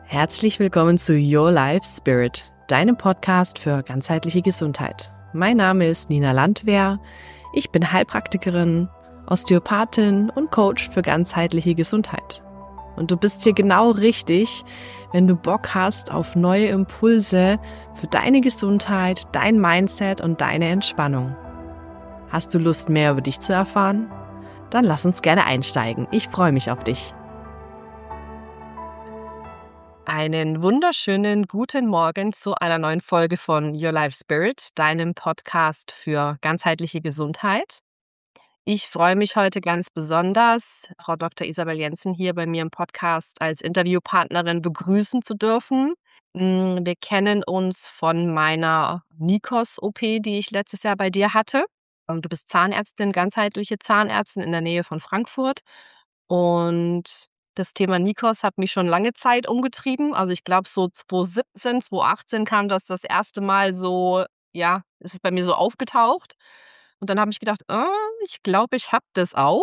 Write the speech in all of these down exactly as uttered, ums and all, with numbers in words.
Herzlich willkommen zu Your Life Spirit, deinem Podcast für ganzheitliche Gesundheit. Mein Name ist Nina Landwehr. Ich bin Heilpraktikerin, Osteopathin und Coach für ganzheitliche Gesundheit. Und du bist hier genau richtig, wenn du Bock hast auf neue Impulse für deine Gesundheit, dein Mindset und deine Entspannung. Hast du Lust, mehr über dich zu erfahren? Dann lass uns gerne einsteigen. Ich freue mich auf dich. Einen wunderschönen guten Morgen zu einer neuen Folge von Your Life Spirit, deinem Podcast für ganzheitliche Gesundheit. Ich freue mich heute ganz besonders, Frau Doktor Isabel Jensen hier bei mir im Podcast als Interviewpartnerin begrüßen zu dürfen. Mm, Wir kennen uns von meiner Nikos-O P, die ich letztes Jahr bei dir hatte. Und Du bist Zahnärztin, ganzheitliche Zahnärztin in der Nähe von Frankfurt. Und das Thema Nikos hat mich schon lange Zeit umgetrieben. Also ich glaube, so zwanzig siebzehn, zwanzig achtzehn kam das das erste Mal so, ja, ist es bei mir so aufgetaucht. Und dann habe ich gedacht, äh, ich glaube, ich habe das auch.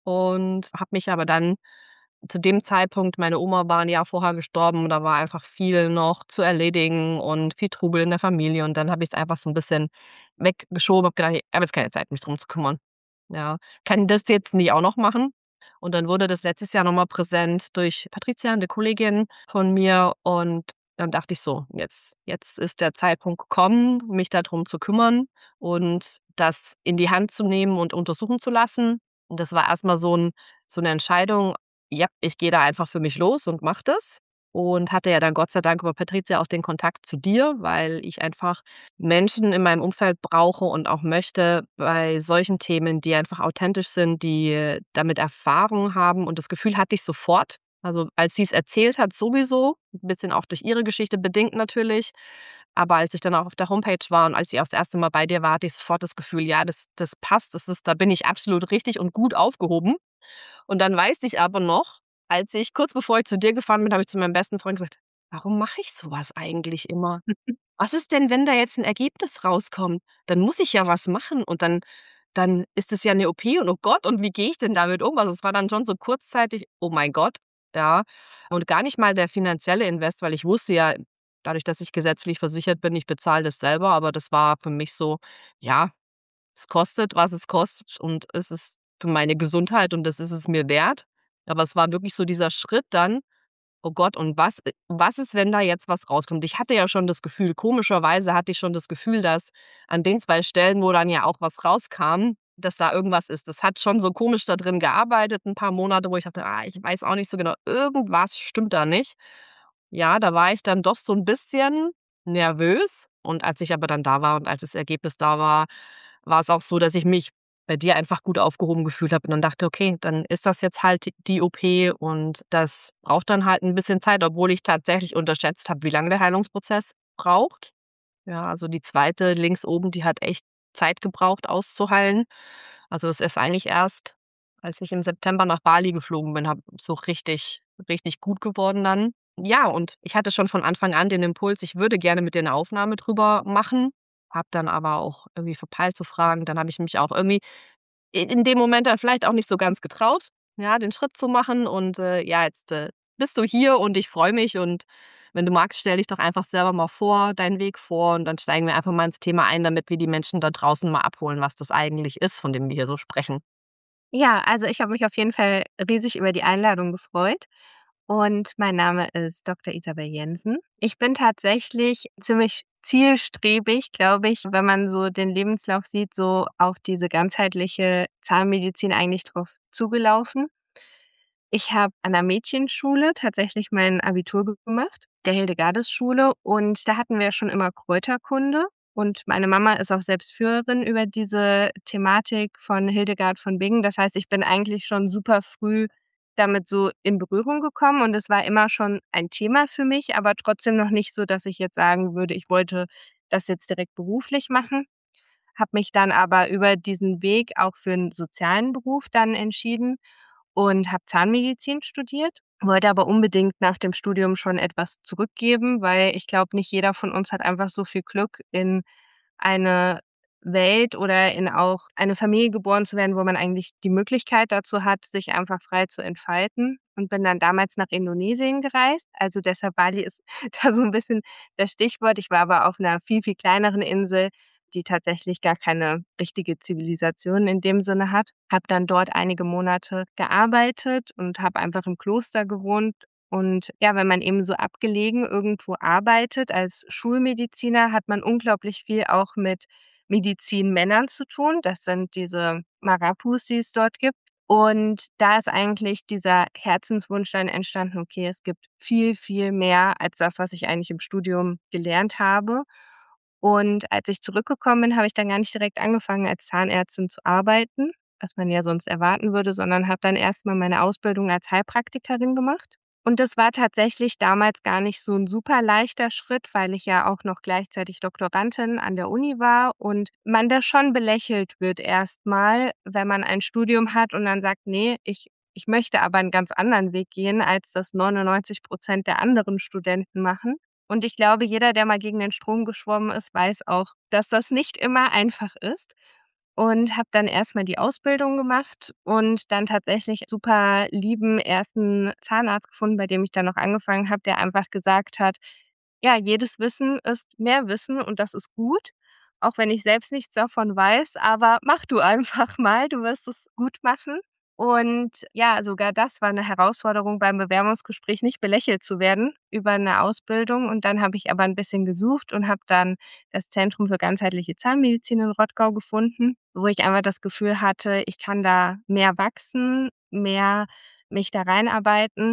Und habe mich aber dann zu dem Zeitpunkt, meine Oma war ein Jahr vorher gestorben, und da war einfach viel noch zu erledigen und viel Trubel in der Familie. Und dann habe ich es einfach so ein bisschen weggeschoben, habe gedacht, ich habe jetzt keine Zeit, mich drum zu kümmern. Ja, kann das jetzt nicht auch noch machen? Und dann wurde das letztes Jahr noch mal präsent durch Patricia, 'ne Kollegin von mir. Und dann dachte ich so: „Jetzt jetzt ist der Zeitpunkt gekommen, mich da drum zu kümmern und das in die Hand zu nehmen und untersuchen zu lassen.“ Und das war erst mal so 'n so 'ne Entscheidung: „Ja, ich gehe da einfach für mich los und mache das.“ Und hatte ja dann Gott sei Dank über Patricia auch den Kontakt zu dir, weil ich einfach Menschen in meinem Umfeld brauche und auch möchte bei solchen Themen, die einfach authentisch sind, die damit Erfahrung haben. Und das Gefühl hatte ich sofort. Also, als sie es erzählt hat, sowieso, 'n bisschen auch durch ihre Geschichte bedingt natürlich. Aber als ich dann auch auf der Homepage war und als ich auch das erste Mal bei dir war, hatte ich sofort das Gefühl: „Ja, das das passt, das ist da bin ich absolut richtig und gut aufgehoben.“ Und dann weiß ich aber noch, als ich kurz bevor ich zu dir gefahren bin, habe ich zu meinem besten Freund gesagt: „Warum mache ich so was eigentlich immer? Was ist denn, wenn da jetzt 'n Ergebnis rauskommt? Dann muss ich ja was machen und dann dann ist es ja 'ne O P und oh Gott, und wie gehe ich denn damit um?“ Also, es war dann schon so kurzzeitig: „Oh mein Gott“, ja. Und gar nicht mal der finanzielle Invest, weil ich wusste ja, dadurch, dass ich gesetzlich versichert bin, ich bezahle das selber, aber das war für mich so, ja, es kostet, was es kostet, und es ist für meine Gesundheit und das ist es mir wert. Aber es war wirklich so dieser Schritt dann: „Oh Gott, und was äh, was ist, wenn da jetzt was rauskommt?“ Ich hatte ja schon das Gefühl, komischerweise hatte ich schon das Gefühl, dass an den zwei Stellen, wo dann ja auch was rauskam, dass da irgendwas ist. Das hat schon so komisch da drin gearbeitet, 'n paar Monate, wo ich dachte: „Ah, ich weiß auch nicht so genau, irgendwas stimmt da nicht.“ Ja, da war ich dann doch so 'n bisschen nervös. Und als ich aber dann da war und als das Ergebnis da war, war es auch so, dass ich mich bei dir einfach gut aufgehoben gefühlt habe und dann dachte: „Okay, dann ist das jetzt halt die O P und das braucht dann halt 'n bisschen Zeit“, obwohl ich tatsächlich unterschätzt habe, wie lange der Heilungsprozess braucht. Ja, also die zweite links oben, die hat echt Zeit gebraucht auszuheilen. Also, das ist eigentlich erst, als ich im September nach Bali geflogen bin, habe so richtig richtig gut geworden dann. Ja, und ich hatte schon von Anfang an den Impuls, ich würde gerne mit dir 'ne Aufnahme drüber machen, habe dann aber auch irgendwie verpeilt zu fragen. Dann habe ich mich auch irgendwie in in dem Moment dann vielleicht auch nicht so ganz getraut, ja, den Schritt zu machen. Und, äh, ja, jetzt, äh, bist du hier und ich freue mich. Und wenn du magst, stell dich doch einfach selber mal vor, deinen Weg vor, und dann steigen wir einfach mal ins Thema ein, damit wir die Menschen da draußen mal abholen, was das eigentlich ist, von dem wir hier so sprechen. Ja, also ich habe mich auf jeden Fall riesig über die Einladung gefreut und mein Name ist Doktor Isabel Jensen. Ich bin tatsächlich ziemlich zielstrebig, glaube ich, wenn man so den Lebenslauf sieht, so auf diese ganzheitliche Zahnmedizin eigentlich drauf zugelaufen. Ich habe an der Mädchenschule tatsächlich mein Abitur ge gemacht, der Hildegardes-Schule, und da hatten wir schon immer Kräuterkunde und meine Mama ist auch selbst Führerin über diese Thematik von Hildegard von Bingen. Das heißt, ich bin eigentlich schon super früh damit so in Berührung gekommen und es war immer schon ein Thema für mich, aber trotzdem noch nicht so, dass ich jetzt sagen würde, ich wollte das jetzt direkt beruflich machen. Habe mich dann aber über diesen Weg auch für 'n sozialen Beruf dann entschieden und habe Zahnmedizin studiert, wollte aber unbedingt nach dem Studium schon etwas zurückgeben, weil ich glaube, nicht jeder von uns hat einfach so viel Glück, in eine Welt oder in auch eine Familie geboren zu werden, wo man eigentlich die Möglichkeit dazu hat, sich einfach frei zu entfalten und bin dann damals nach Indonesien gereist. Also, deshalb Bali ist da so 'n bisschen das Stichwort. Ich war aber auf 'ner viel, viel kleineren Insel, die tatsächlich gar keine richtige Zivilisation in dem Sinne hat. Habe dann dort einige Monate gearbeitet und habe einfach im Kloster gewohnt. Und ja, wenn man eben so abgelegen irgendwo arbeitet als Schulmediziner, hat man unglaublich viel auch mit Medizinmännern zu tun. Das sind diese Marapus, die es dort gibt. Und da ist eigentlich dieser Herzenswunsch dann entstanden: „Okay, es gibt viel, viel mehr als das, was ich eigentlich im Studium gelernt habe.“ Und als ich zurückgekommen bin, habe ich dann gar nicht direkt angefangen, als Zahnärztin zu arbeiten, was man ja sonst erwarten würde, sondern habe dann erst mal meine Ausbildung als Heilpraktikerin gemacht. Und das war tatsächlich damals gar nicht so 'n super leichter Schritt, weil ich ja auch noch gleichzeitig Doktorandin an der Uni war und man da schon belächelt wird erst mal, wenn man ein Studium hat und dann sagt: „Ne, ich ich möchte aber 'n ganz anderen Weg gehen, als das neunundneunzig Prozent der anderen Studenten machen.“ Und ich glaube, jeder, der mal gegen den Strom geschwommen ist, weiß auch, dass das nicht immer einfach ist. Und habe dann erst mal die Ausbildung gemacht und dann tatsächlich super lieben ersten Zahnarzt gefunden, bei dem ich dann noch angefangen habe, der einfach gesagt hat: „Ja, jedes Wissen ist mehr Wissen und das ist gut, auch wenn ich selbst nichts davon weiß, aber mach du einfach mal, du wirst es gut machen.“ Und ja, sogar das war 'ne Herausforderung beim Bewerbungsgespräch, nicht belächelt zu werden über 'ne Ausbildung. Und dann habe ich aber 'n bisschen gesucht und habe dann das Zentrum für ganzheitliche Zahnmedizin in Rottgau gefunden, wo ich einfach das Gefühl hatte, ich kann da mehr wachsen, mehr mich da reinarbeiten.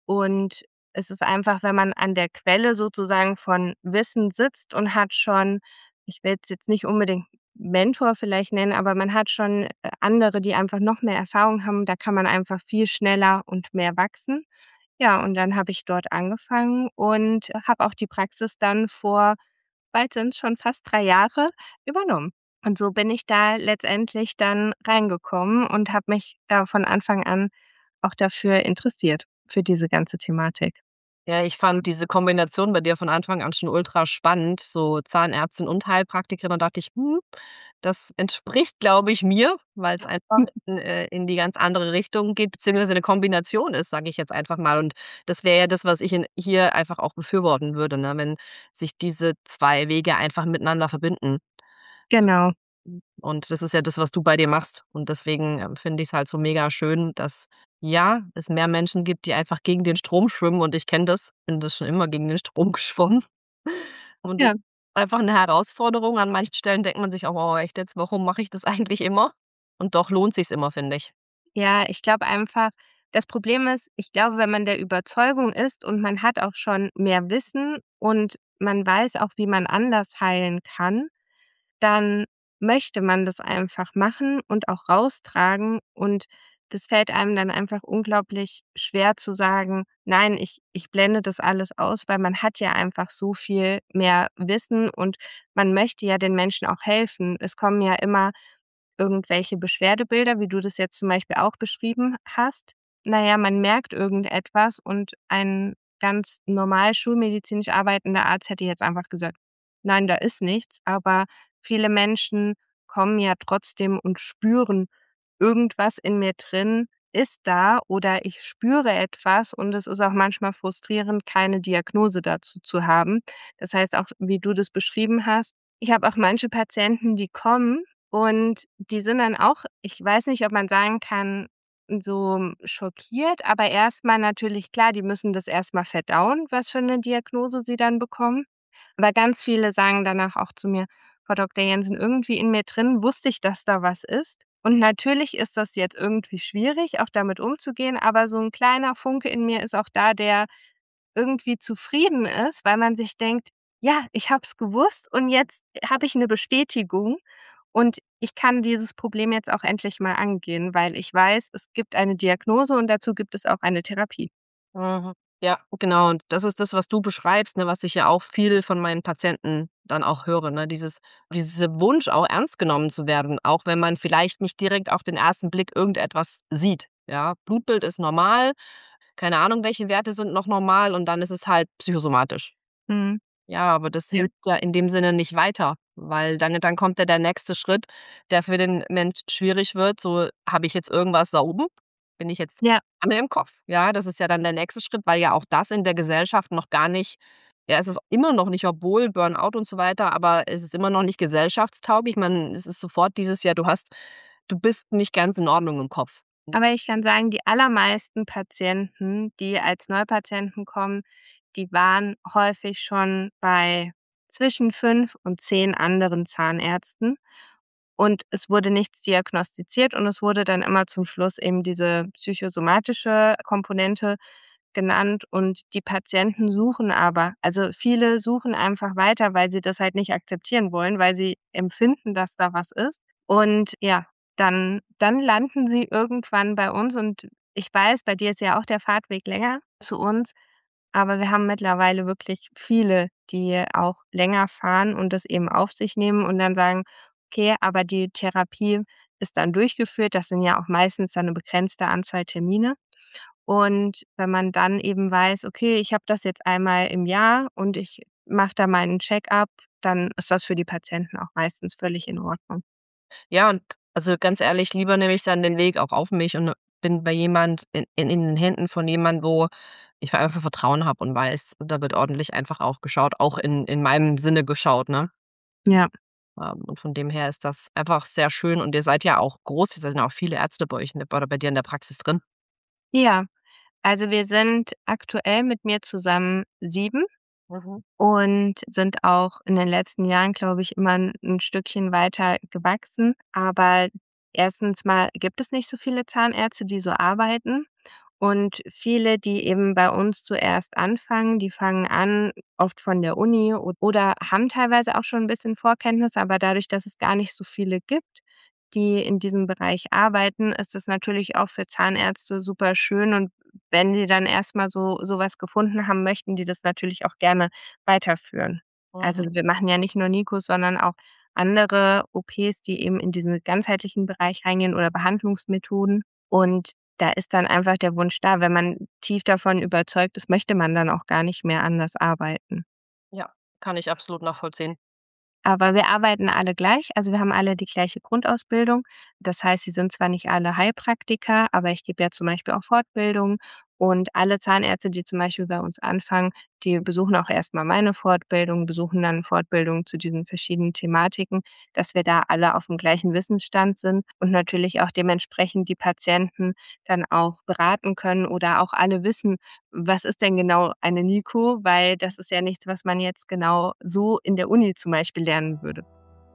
Und es ist einfach, wenn man an der Quelle sozusagen von Wissen sitzt und hat schon ich will es jetzt nicht unbedingt Mentor vielleicht nennen, aber man hat schon, äh, andere, die einfach noch mehr Erfahrung haben, da kann man einfach viel schneller und mehr wachsen. Ja, und dann habe ich dort angefangen und habe auch die Praxis dann vor bald sind's schon fast drei Jahre übernommen. Und so bin ich da letztendlich dann reingekommen und habe mich da von Anfang an auch dafür interessiert, für diese ganze Thematik. Ja, ich fand diese Kombination bei dir von Anfang an schon ultra spannend, so Zahnärztin und Heilpraktikerin. Da dachte ich: „Hm, das entspricht, glaube ich, mir“, weil's einfach in äh, in die ganz andere Richtung geht, beziehungsweise 'ne Kombination ist, sage ich jetzt einfach mal. Und das wäre ja das, was ich in hier einfach auch befürworten würde, ne, wenn sich diese zwei Wege einfach miteinander verbinden. Genau. Und das ist ja das, was du bei dir machst. Und deswegen, ähm, finde ich's halt so mega schön, dass, ja, es mehr Menschen gibt, die einfach gegen den Strom schwimmen und ich kenne das, bin das schon immer gegen den Strom geschwommen. Und das Ja. ist einfach 'ne Herausforderung. An manchen Stellen denkt man sich auch: „Oh, echt jetzt, warum mache ich das eigentlich immer?“ Und doch lohnt sich's immer, finde ich. Ja, ich glaube einfach das Problem ist, ich glaube, wenn man der Überzeugung ist und man hat auch schon mehr Wissen und man weiß auch, wie man anders heilen kann, dann möchte man das einfach machen und auch raustragen. Und das fällt einem dann einfach unglaublich schwer zu sagen: „Nein, ich ich blende das alles aus“, weil man hat ja einfach so viel mehr Wissen und man möchte ja den Menschen auch helfen. Es kommen ja immer irgendwelche Beschwerdebilder, wie du das jetzt zum Beispiel auch beschrieben hast. Na ja, man merkt irgendetwas und ein ganz normal schulmedizinisch arbeitender Arzt hätte jetzt einfach gesagt: „Nein, da ist nichts.“ Aber viele Menschen kommen ja trotzdem und spüren, irgendwas in mir drin ist da oder ich spüre etwas und es ist auch manchmal frustrierend, keine Diagnose dazu zu haben. Das heißt auch, wie du das beschrieben hast ich habe auch manche Patienten, die kommen und die sind dann auch ich weiß nicht, ob man sagen kann, so schockiert, aber erst mal natürlich klar, die müssen das erst mal verdauen, was für 'ne Diagnose sie dann bekommen. Aber ganz viele sagen danach auch zu mir: „Frau Doktor Jensen, irgendwie in mir drin wusste ich, dass da was ist. Und natürlich ist das jetzt irgendwie schwierig, auch damit umzugehen, aber so 'n kleiner Funke in mir ist auch da, der irgendwie zufrieden ist, weil man sich denkt: ‚Ja, ich habe es gewusst und jetzt habe ich 'ne Bestätigung und ich kann dieses Problem jetzt auch endlich mal angehen, weil ich weiß, es gibt eine Diagnose und dazu gibt es auch eine Therapie.‘“ Mhm. Ja, genau. Und das ist das, was du beschreibst, ne, was ich ja auch viel von meinen Patienten dann auch höre, ne? Dieses diese Wunsch, auch ernst genommen zu werden, auch wenn man vielleicht nicht direkt auf den ersten Blick irgendetwas sieht, ja? Blutbild ist normal, keine Ahnung, welche Werte sind noch normal und dann ist es halt psychosomatisch. Mhm. Ja, aber das Ja. hilft ja in dem Sinne nicht weiter, weil dann dann kommt ja der nächste Schritt, der für den Mensch schwierig wird. So: „Habe ich jetzt irgendwas da oben? Bin ich jetzt Ja. Panne im Kopf?“ Ja, das ist ja dann der nächste Schritt, weil ja auch das in der Gesellschaft noch gar nicht ja, es ist immer noch nicht, obwohl Burnout und so weiter, aber es ist immer noch nicht gesellschaftstauglich. Man es ist sofort dieses: „Ja, du hast du bist nicht ganz in Ordnung im Kopf.“ Aber ich kann sagen, die allermeisten Patienten, die als Neupatienten kommen, die waren häufig schon bei zwischen fünf und zehn anderen Zahnärzten und es wurde nichts diagnostiziert und es wurde dann immer zum Schluss eben diese psychosomatische Komponente genannt und die Patienten suchen aber also, viele suchen einfach weiter, weil sie das halt nicht akzeptieren wollen, weil sie empfinden, dass da was ist. Und ja, dann dann landen sie irgendwann bei uns und ich weiß, bei dir ist ja auch der Fahrtweg länger zu uns, aber wir haben mittlerweile wirklich viele, die auch länger fahren und das eben auf sich nehmen und dann sagen: „Okay, aber die Therapie ist dann durchgeführt.“ Das sind ja auch meistens dann 'ne begrenzte Anzahl Termine. Und wenn man dann eben weiß: „Okay, ich habe das jetzt einmal im Jahr und ich mache da meinen Check-up“, dann ist das für die Patienten auch meistens völlig in Ordnung. Ja, und also, ganz ehrlich, lieber nehme ich dann den Weg auch auf mich und bin bei jemand in in in den Händen von jemand, wo ich einfach Vertrauen habe und weiß, da wird ordentlich einfach auch geschaut, auch in in meinem Sinne geschaut, ne? Ja. Ähm, und von dem her ist das einfach sehr schön und ihr seid ja auch groß, ihr seid ja auch viele Ärzte bei euch in der oder bei dir in der Praxis drin. Ja, also, wir sind aktuell mit mir zusammen sieben Mhm. und sind auch in den letzten Jahren, glaube ich, immer 'n 'n Stückchen weiter gewachsen. Aber erstens mal gibt es nicht so viele Zahnärzte, die so arbeiten. Und viele, die eben bei uns zuerst anfangen, die fangen an, oft von der Uni o oder haben teilweise auch schon 'n bisschen Vorkenntnisse, aber dadurch, dass es gar nicht so viele gibt, die in diesem Bereich arbeiten, ist es natürlich auch für Zahnärzte super schön und wenn sie dann erst mal so so was gefunden haben, möchten die das natürlich auch gerne weiterführen. Also, Mhm. wir machen ja nicht nur Nikos, sondern auch andere OPs, die eben in diesen ganzheitlichen Bereich reingehen oder Behandlungsmethoden. Und da ist dann einfach der Wunsch da. Wenn man tief davon überzeugt ist, möchte man dann auch gar nicht mehr anders arbeiten. Ja, kann ich absolut nachvollziehen. Aber wir arbeiten alle gleich. Also, wir haben alle die gleiche Grundausbildung. Das heißt, sie sind zwar nicht alle Heilpraktiker, aber ich gebe ja zum Beispiel auch Fortbildung und alle Zahnärzte, die zum Beispiel bei uns anfangen, die besuchen auch erst mal meine Fortbildung, besuchen dann Fortbildungen zu diesen verschiedenen Thematiken, dass wir da alle auf'm gleichen Wissensstand sind und natürlich auch dementsprechend die Patienten dann auch beraten können oder auch alle wissen: „Was ist denn genau eine Niko?“ Weil das ist ja nichts, was man jetzt genau so in der Uni zum Beispiel lernen würde.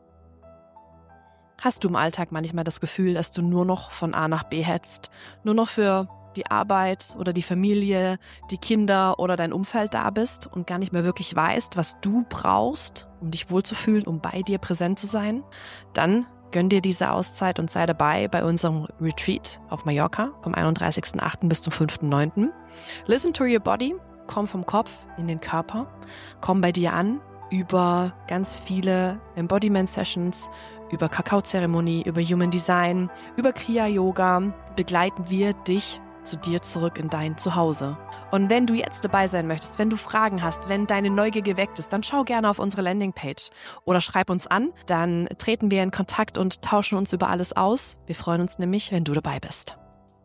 Hast du im Alltag manchmal das Gefühl, dass du nur noch von A nach B hetzt, nur noch für die Arbeit oder die Familie, die Kinder oder dein Umfeld da bist und gar nicht mehr wirklich weißt, was du brauchst, um dich wohlzufühlen, um bei dir präsent zu sein? Dann gönn dir diese Auszeit und sei dabei bei unserem Retreat auf Mallorca vom einunddreißigsten achten bis zum fünften neunten Listen to your body, komm vom Kopf in den Körper, komm bei dir an über ganz viele Embodiment-Sessions, über Kakaozeremonie, über Human Design, über Kriya-Yoga begleiten wir dich zu dir zurück in dein Zuhause. Und wenn du jetzt dabei sein möchtest, wenn du Fragen hast, wenn deine Neugier geweckt ist, dann schau gerne auf unsere Landingpage oder schreib uns an. Dann treten wir in Kontakt und tauschen uns über alles aus. Wir freuen uns nämlich, wenn du dabei bist.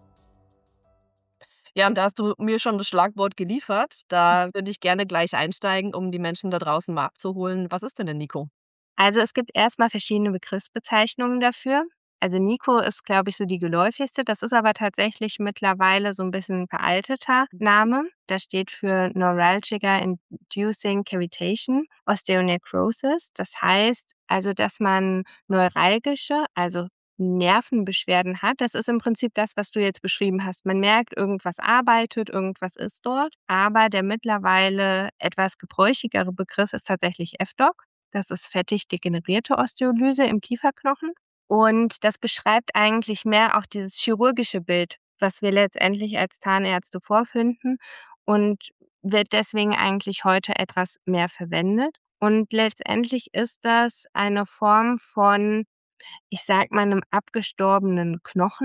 Ja, und da hast du mir schon das Schlagwort geliefert. Da würde ich gerne gleich einsteigen, um die Menschen da draußen mal abzuholen. Was ist denn 'ne Niko? Also, es gibt erst mal verschiedene Begriffsbezeichnungen dafür. Also, Niko ist, glaube ich, so die geläufigste. Das ist aber tatsächlich mittlerweile so 'n bisschen veralteter Name. Das steht für Neuralgia Inducing Cavitation Osteonecrosis. Das heißt also, dass man neuralgische, also Nervenbeschwerden hat. Das ist im Prinzip das, was du jetzt beschrieben hast. Man merkt, irgendwas arbeitet, irgendwas ist dort. Aber der mittlerweile etwas gebräuchigere Begriff ist tatsächlich F-Doc. Das ist fettig-degenerierte Osteolyse im Kieferknochen. Und das beschreibt eigentlich mehr auch dieses chirurgische Bild, was wir letztendlich als Zahnärzte vorfinden und wird deswegen eigentlich heute etwas mehr verwendet. Und letztendlich ist das eine Form von, ich sage mal, 'nem abgestorbenen Knochen.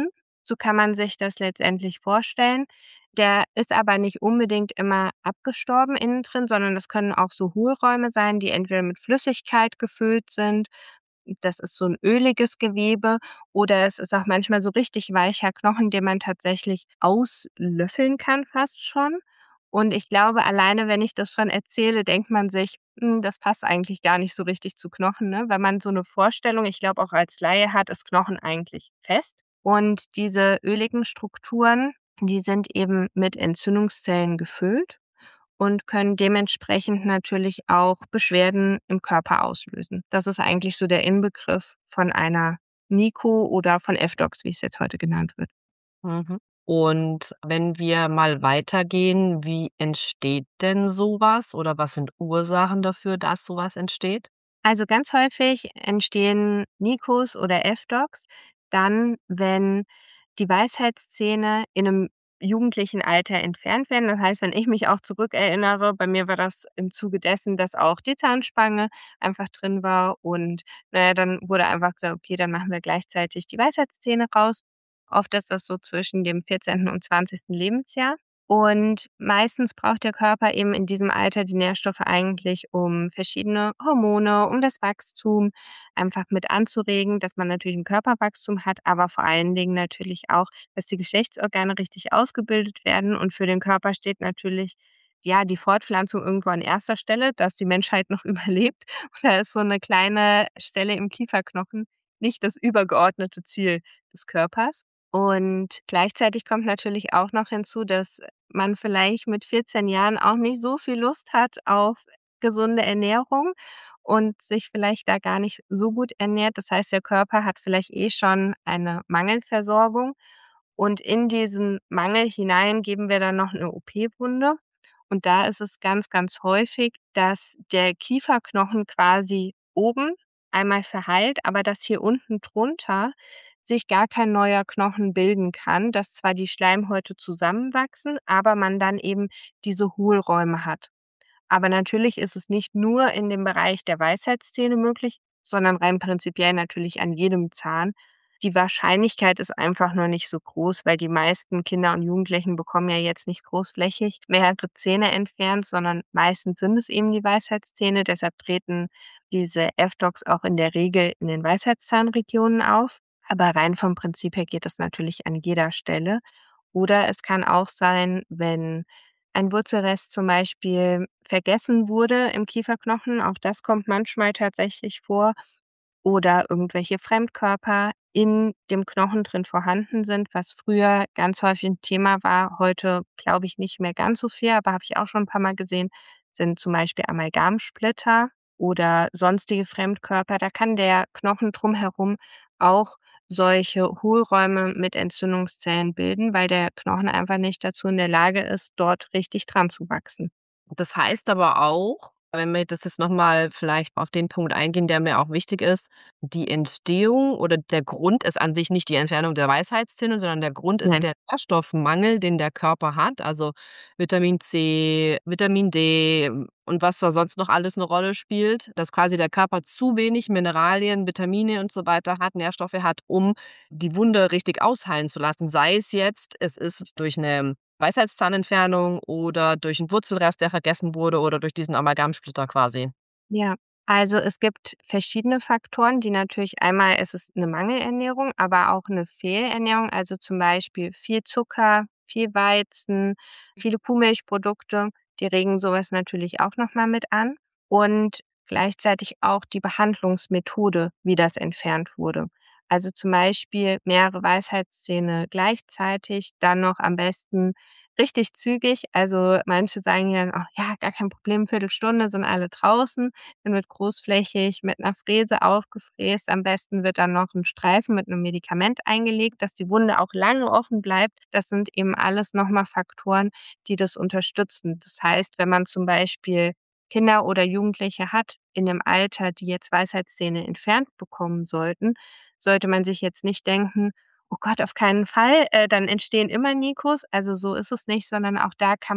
So kann man sich das letztendlich vorstellen. Der ist aber nicht unbedingt immer abgestorben innen drin, sondern das können auch so Hohlräume sein, die entweder mit Flüssigkeit gefüllt sind. Das ist so 'n öliges Gewebe oder es ist auch manchmal so richtig weicher Knochen, den man tatsächlich auslöffeln kann fast schon. Und ich glaube, alleine wenn ich das schon erzähle, denkt man sich: „Hm, das passt eigentlich gar nicht so richtig zu Knochen“, ne? Wenn man so 'ne Vorstellung, ich glaube auch als Laie hat, ist Knochen eigentlich fest. Und diese öligen Strukturen, die sind eben mit Entzündungszellen gefüllt und können dementsprechend natürlich auch Beschwerden im Körper auslösen. Das ist eigentlich so der Inbegriff von einer Niko oder von F Dox, wie es jetzt heute genannt wird. Mhm. Und wenn wir mal weitergehen, wie entsteht denn so was oder was sind Ursachen dafür, dass so was entsteht? Also, ganz häufig entstehen Nikos oder F Dox dann, wenn die Weisheitszähne in 'nem jugendlichen Alter entfernt werden. Das heißt, wenn ich mich auch zurückerinnere, bei mir war das im Zuge dessen, dass auch die Zahnspange einfach drin war und, na ja, dann wurde einfach gesagt: „Okay, dann machen wir gleichzeitig die Weisheitszähne raus.“ Oft ist das so zwischen dem vierzehnten und zwanzigsten Lebensjahr. Und meistens braucht der Körper eben in diesem Alter die Nährstoffe eigentlich, um verschiedene Hormone, um das Wachstum einfach mit anzuregen, dass man natürlich 'n Körperwachstum hat, aber vor allen Dingen natürlich auch, dass die Geschlechtsorgane richtig ausgebildet werden. Und für den Körper steht natürlich, ja, die Fortpflanzung irgendwo an erster Stelle, dass die Menschheit noch überlebt. Und da ist so 'ne kleine Stelle im Kieferknochen nicht das übergeordnete Ziel des Körpers. Und gleichzeitig kommt natürlich auch noch hinzu, dass man vielleicht mit vierzehn Jahren auch nicht so viel Lust hat auf gesunde Ernährung und sich vielleicht da gar nicht so gut ernährt. Das heißt, der Körper hat vielleicht eh schon eine Mangelversorgung und in diesen Mangel hinein geben wir dann noch 'ne O P-Wunde. Und da ist es ganz, ganz häufig, dass der Kieferknochen quasi oben einmal verheilt, aber dass hier unten drunter sich gar kein neuer Knochen bilden kann, dass zwar die Schleimhäute zusammenwachsen, aber man dann eben diese Hohlräume hat. Aber natürlich ist es nicht nur in dem Bereich der Weisheitszähne möglich, sondern rein prinzipiell natürlich an jedem Zahn. Die Wahrscheinlichkeit ist einfach nur nicht so groß, weil die meisten Kinder und Jugendlichen bekommen ja jetzt nicht großflächig mehrere Zähne entfernt, sondern meistens sind es eben die Weisheitszähne. Deshalb treten diese F Dox auch in der Regel in den Weisheitszahnregionen auf. Aber rein vom Prinzip her geht das natürlich an jeder Stelle. Oder es kann auch sein, wenn ein Wurzelrest zum Beispiel vergessen wurde im Kieferknochen, auch das kommt manchmal tatsächlich vor. Oder irgendwelche Fremdkörper in dem Knochen drin vorhanden sind, was früher ganz häufig 'n Thema war. Heute glaube ich nicht mehr ganz so viel, aber habe ich auch schon 'n paarmal gesehen, sind zum Beispiel Amalgamsplitter oder sonstige Fremdkörper. Da kann der Knochen drumherum auch solche Hohlräume mit Entzündungszellen bilden, weil der Knochen einfach nicht dazu in der Lage ist, dort richtig dran zu wachsen. Das heißt aber auch, wenn wir das jetzt noch mal vielleicht auf den Punkt eingehen, der mir auch wichtig ist, die Entstehung oder der Grund ist an sich nicht die Entfernung der Weisheitszähne, sondern der Grund ist Nein. der Nährstoffmangel, den der Körper hat, also Vitamin C, Vitamin D und was da sonst noch alles 'ne Rolle spielt, dass quasi der Körper zu wenig Mineralien, Vitamine und so weiter hat, Nährstoffe hat, um die Wunde richtig ausheilen zu lassen. Sei es jetzt, es ist durch 'ne Weisheitszahnentfernung oder durch 'n Wurzelrest, der vergessen wurde oder durch diesen Amalgamsplitter quasi. Ja, also es gibt verschiedene Faktoren, die natürlich einmal ist es 'ne Mangelernährung, aber auch 'ne Fehlernährung, also zum Beispiel viel Zucker, viel Weizen, viele Kuhmilchprodukte, die regen so was natürlich auch noch mal mit an und gleichzeitig auch die Behandlungsmethode, wie das entfernt wurde. Also zum Beispiel mehrere Weisheitszähne gleichzeitig, dann noch am besten richtig zügig. Also manche sagen ja dann auch: „Ja, gar kein Problem, Viertelstunde sind alle draußen.“ Dann wird großflächig mit 'ner Fräse aufgefräst. Am besten wird dann noch 'n Streifen mit 'nem Medikament eingelegt, dass die Wunde auch lange offen bleibt. Das sind eben alles noch mal Faktoren, die das unterstützen. Das heißt, wenn man zum Beispiel Kinder oder Jugendliche hat in dem Alter, die jetzt Weisheitszähne entfernt bekommen sollten, sollte man sich jetzt nicht denken: „Oh Gott, auf keinen Fall, äh, dann entstehen immer Nikos.“ Also so ist es nicht, sondern auch da kann man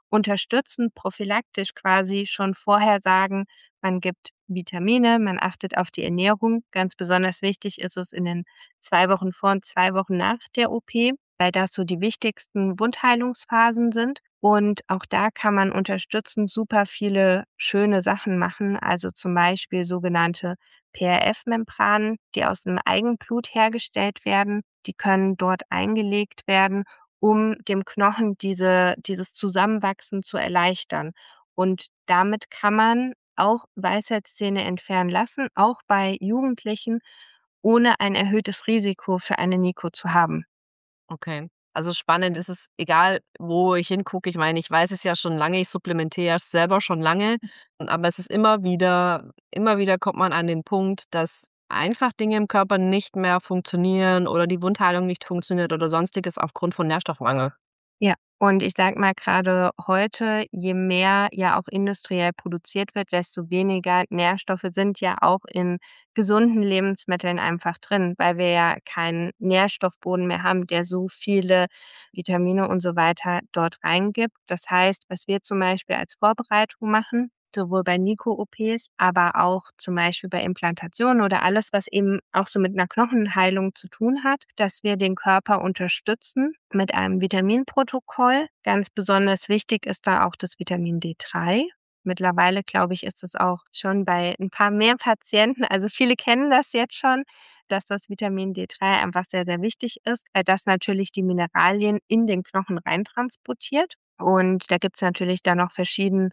unterstützend prophylaktisch quasi schon vorher sagen, man gibt Vitamine, man achtet auf die Ernährung. Ganz besonders wichtig ist es in den zwei Wochen vor und zwei Wochen nach der O P, weil das so die wichtigsten Wundheilungsphasen sind. Und auch da kann man unterstützend super viele schöne Sachen machen, also zum Beispiel sogenannte P R F-Membranen, die aus dem Eigenblut hergestellt werden. Die können dort eingelegt werden, um dem Knochen diese dieses Zusammenwachsen zu erleichtern. Und damit kann man auch Weisheitszähne entfernen lassen, auch bei Jugendlichen, ohne ein erhöhtes Risiko für eine Niko zu haben. Okay. Also, spannend ist es, egal wo ich hingucke. Ich meine, ich weiß es ja schon lange, ich supplementiere ja selber schon lange, aber es ist immer wieder immer wieder kommt man an den Punkt, dass einfach Dinge im Körper nicht mehr funktionieren oder die Wundheilung nicht funktioniert oder Sonstiges aufgrund von Nährstoffmangel. Ja, und ich sage mal grade heute, je mehr ja auch industriell produziert wird, desto weniger Nährstoffe sind ja auch in gesunden Lebensmitteln einfach drin, weil wir ja keinen Nährstoffboden mehr haben, der so viele Vitamine und so weiter dort reingibt. Das heißt, was wir zum Beispiel als Vorbereitung machen, sowohl bei Niko-O Ps, aber auch zum Beispiel bei Implantationen oder alles, was eben auch so mit 'ner Knochenheilung zu tun hat, dass wir den Körper unterstützen mit einem Vitaminprotokoll. Ganz besonders wichtig ist da auch das Vitamin D drei. Mittlerweile, glaube ich, ist es auch schon bei 'n paar mehr Patienten also, viele kennen das jetzt schon, dass das Vitamin D drei einfach sehr, sehr wichtig ist, weil das natürlich die Mineralien in den Knochen reintransportiert. Und da gibt's natürlich dann noch verschiedene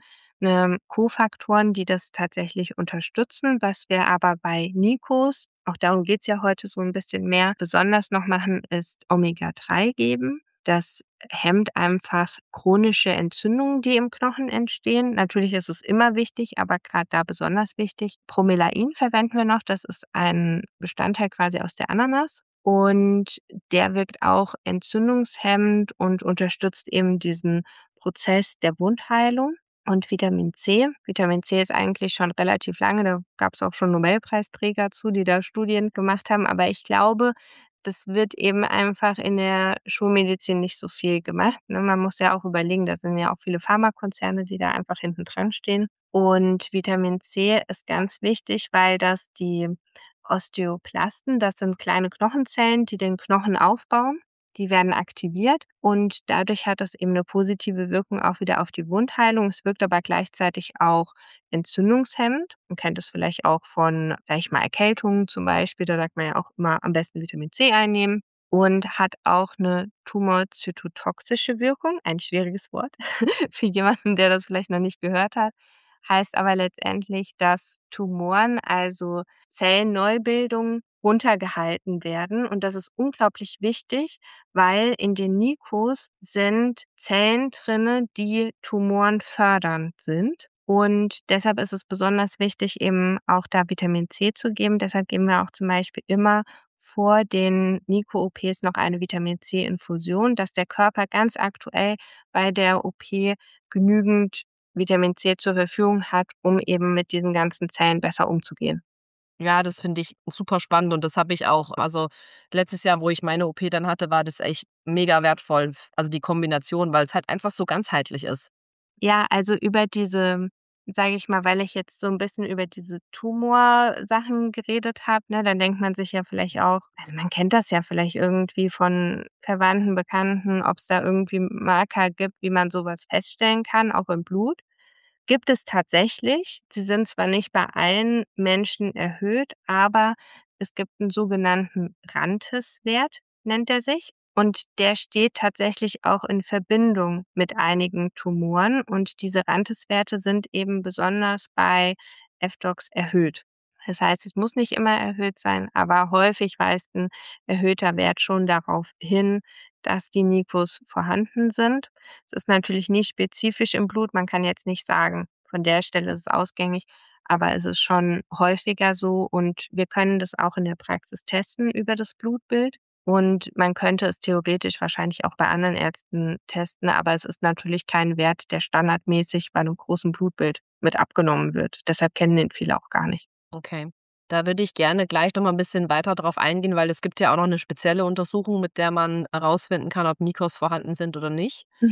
Kofaktoren, die das tatsächlich unterstützen. Was wir aber bei Nikos, auch darum geht's ja heute so 'n bisschen mehr, besonders noch machen, ist Omega drei geben. Das hemmt einfach chronische Entzündungen, die im Knochen entstehen. Natürlich ist es immer wichtig, aber grad da besonders wichtig. Bromelain verwenden wir noch, das ist ein Bestandteil quasi aus der Ananas und der wirkt auch entzündungshemmend und unterstützt eben diesen Prozess der Wundheilung. Und Vitamin C Vitamin C ist eigentlich schon relativ lange da gab's auch schon Nobelpreisträger zu, die da Studien gemacht haben, aber ich glaube, das wird eben einfach in der Schulmedizin nicht so viel gemacht, ne? Man muss ja auch überlegen, da sind ja auch viele Pharmakonzerne, die da einfach hinten dran stehen. Und Vitamin C ist ganz wichtig, weil das die Osteoklasten das sind kleine Knochenzellen, die den Knochen aufbauen. Die werden aktiviert und dadurch hat das eben 'ne positive Wirkung auch wieder auf die Wundheilung. Es wirkt aber gleichzeitig auch entzündungshemmend. Man kennt das vielleicht auch von, sage ich mal, Erkältungen zum Beispiel. Da sagt man ja auch immer am besten Vitamin C einnehmen und hat auch 'ne tumorzytotoxische Wirkung, ein schwieriges Wort für jemanden, der das vielleicht noch nicht gehört hat. Heißt aber letztendlich, dass Tumoren, also Zellneubildungen, runtergehalten werden und das ist unglaublich wichtig, weil in den Nikos sind Zellen drinne, die Tumoren fördernd sind. Und deshalb ist es besonders wichtig, eben auch da Vitamin C zu geben. Deshalb geben wir auch zum Beispiel immer vor den Niko-O Ps noch eine Vitamin-C-Infusion, dass der Körper ganz aktuell bei der O P genügend Vitamin C zur Verfügung hat, um eben mit diesen ganzen Zellen besser umzugehen. Ja, das finde ich super spannend und das habe ich auch also, letztes Jahr, wo ich meine O P dann hatte, war das echt mega wertvoll f also, die Kombination, weil's halt einfach so ganzheitlich ist. Ja, also, über diese sage ich mal, weil ich jetzt so 'n bisschen über diese Tumorsachen geredet habe, ne, dann denkt man sich ja vielleicht auch also, man kennt das ja vielleicht irgendwie von Verwandten, Bekannten, ob's da irgendwie Marker gibt, wie man so was feststellen kann, auch im Blut. Gibt es tatsächlich. Sie sind zwar nicht bei allen Menschen erhöht, aber es gibt 'n sogenannten Rantes-Wert, nennt er sich. Und der steht tatsächlich auch in Verbindung mit einigen Tumoren und diese Rantes-Werte sind eben besonders bei F-Dox erhöht. Das heißt, es muss nicht immer erhöht sein, aber häufig weist 'n erhöhter Wert schon darauf hin, dass die Nikos vorhanden sind. Es ist natürlich nicht spezifisch im Blut. Man kann jetzt nicht sagen, von der Stelle ist es ausgängig, aber es ist schon häufiger so und wir können das auch in der Praxis testen über das Blutbild und man könnte es theoretisch wahrscheinlich auch bei anderen Ärzten testen, aber es ist natürlich kein Wert, der standardmäßig bei 'nem großen Blutbild mit abgenommen wird. Deshalb kennen den viele auch gar nicht. Okay. Da würde ich gerne gleich noch mal 'n bisschen weiter drauf eingehen, weil es gibt ja auch noch 'ne spezielle Untersuchung, mit der man herausfinden kann, ob Nikos vorhanden sind oder nicht. Mhm.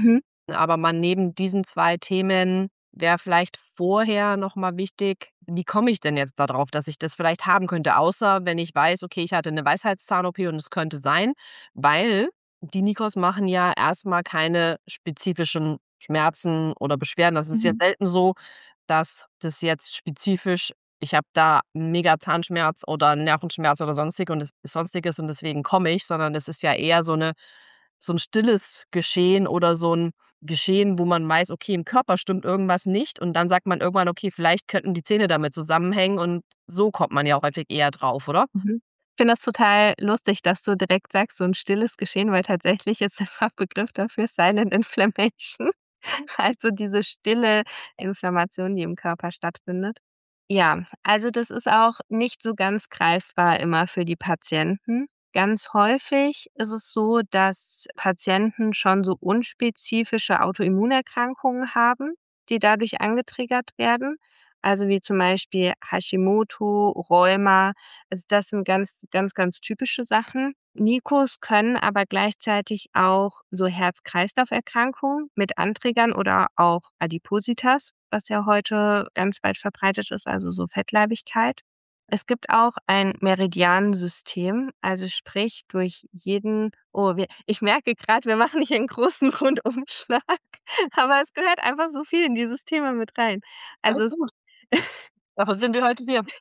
Aber mal neben diesen zwei Themen wäre vielleicht vorher noch mal wichtig, wie komme ich denn jetzt da drauf, dass ich das vielleicht haben könnte? Außer wenn ich weiß, okay, ich hatte 'ne Weisheitszahn-O P und es könnte sein, weil die Nikos machen ja erst mal keine spezifischen Schmerzen oder Beschwerden. Das ist ja Mhm. selten so, dass das jetzt spezifisch ich habe da mega Zahnschmerz oder Nervenschmerz oder sonstig und Sonstiges und deswegen komme ich, sondern es ist ja eher so 'ne so 'n stilles Geschehen oder so 'n Geschehen, wo man weiß, okay, im Körper stimmt irgendwas nicht und dann sagt man irgendwann: „Okay, vielleicht könnten die Zähne damit zusammenhängen“, und so kommt man ja auch häufig eher drauf, oder? Mhm. Ich finde das total lustig, dass du direkt sagst, so 'n stilles Geschehen, weil tatsächlich ist der Fachbegriff dafür Silent Inflammation, also diese stille Inflammation, die im Körper stattfindet. Ja, also das ist auch nicht so ganz greifbar immer für die Patienten. Ganz häufig ist es so, dass Patienten schon so unspezifische Autoimmunerkrankungen haben, die dadurch angetriggert werden, also wie zum Beispiel Hashimoto, Rheuma. Also das sind ganz, ganz, ganz typische Sachen. Nikos können aber gleichzeitig auch so Herz-Kreislauf-Erkrankungen mit antriggern oder auch Adipositas, was ja heute ganz weit verbreitet ist, also so Fettleibigkeit. Es gibt auch ein Meridianensystem, also sprich durch jeden oh, wir ich merke grad, wir machen hier 'n großen Rundumschlag, aber es gehört einfach so viel in dieses Thema mit rein. Also Alles es gut. Dafür sind wir heute hier.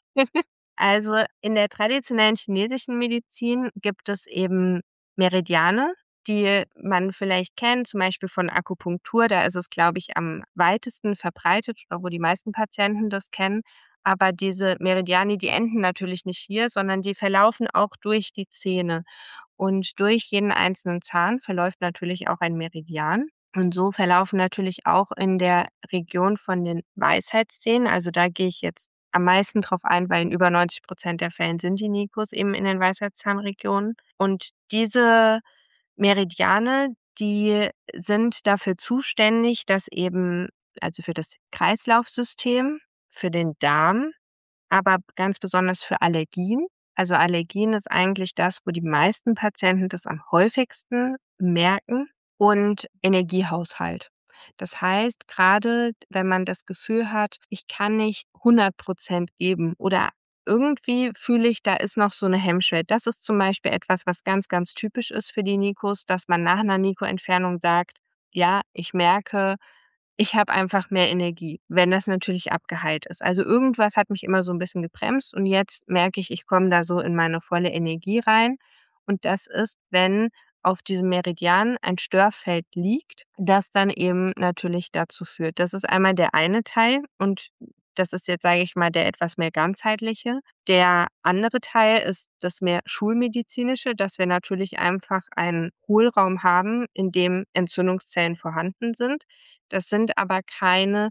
Also, in der traditionellen chinesischen Medizin gibt es eben Meridiane, die man vielleicht kennt, zum Beispiel von Akupunktur. Da ist es, glaube ich, am weitesten verbreitet oder wo die meisten Patienten das kennen. Aber diese Meridiane, die enden natürlich nicht hier, sondern die verlaufen auch durch die Zähne. Und durch jeden einzelnen Zahn verläuft natürlich auch ein Meridian. Und so verlaufen natürlich auch in der Region von den Weisheitszähnen, also da gehe ich jetzt am meisten drauf ein, weil in über neunzig Prozent der Fällen sind die Nikos eben in den Weisheitszahnregionen. Und diese Meridiane, die sind dafür zuständig, dass eben also für das Kreislaufsystem, für den Darm, aber ganz besonders für Allergien. Also Allergien ist eigentlich das, wo die meisten Patienten das am häufigsten merken und Energiehaushalt. Das heißt, grade wenn man das Gefühl hat, ich kann nicht hundert Prozent geben oder irgendwie fühle ich, da ist noch so 'ne Hemmschwelle. Das ist zum Beispiel etwas, was ganz, ganz typisch ist für die Nikos, dass man nach 'ner Niko-Entfernung sagt: „Ja, ich merke, ich habe einfach mehr Energie“, wenn das natürlich abgeheilt ist. Also irgendwas hat mich immer so 'n bisschen gebremst und jetzt merke ich, ich komme da so in meine volle Energie rein. Und das ist, wenn auf diesem Meridian ein Störfeld liegt, das dann eben natürlich dazu führt. Das ist einmal der eine Teil und das ist jetzt, sage ich mal, der etwas mehr ganzheitliche. Der andere Teil ist das mehr schulmedizinische, dass wir natürlich einfach einen Hohlraum haben, in dem Entzündungszellen vorhanden sind. Das sind aber keine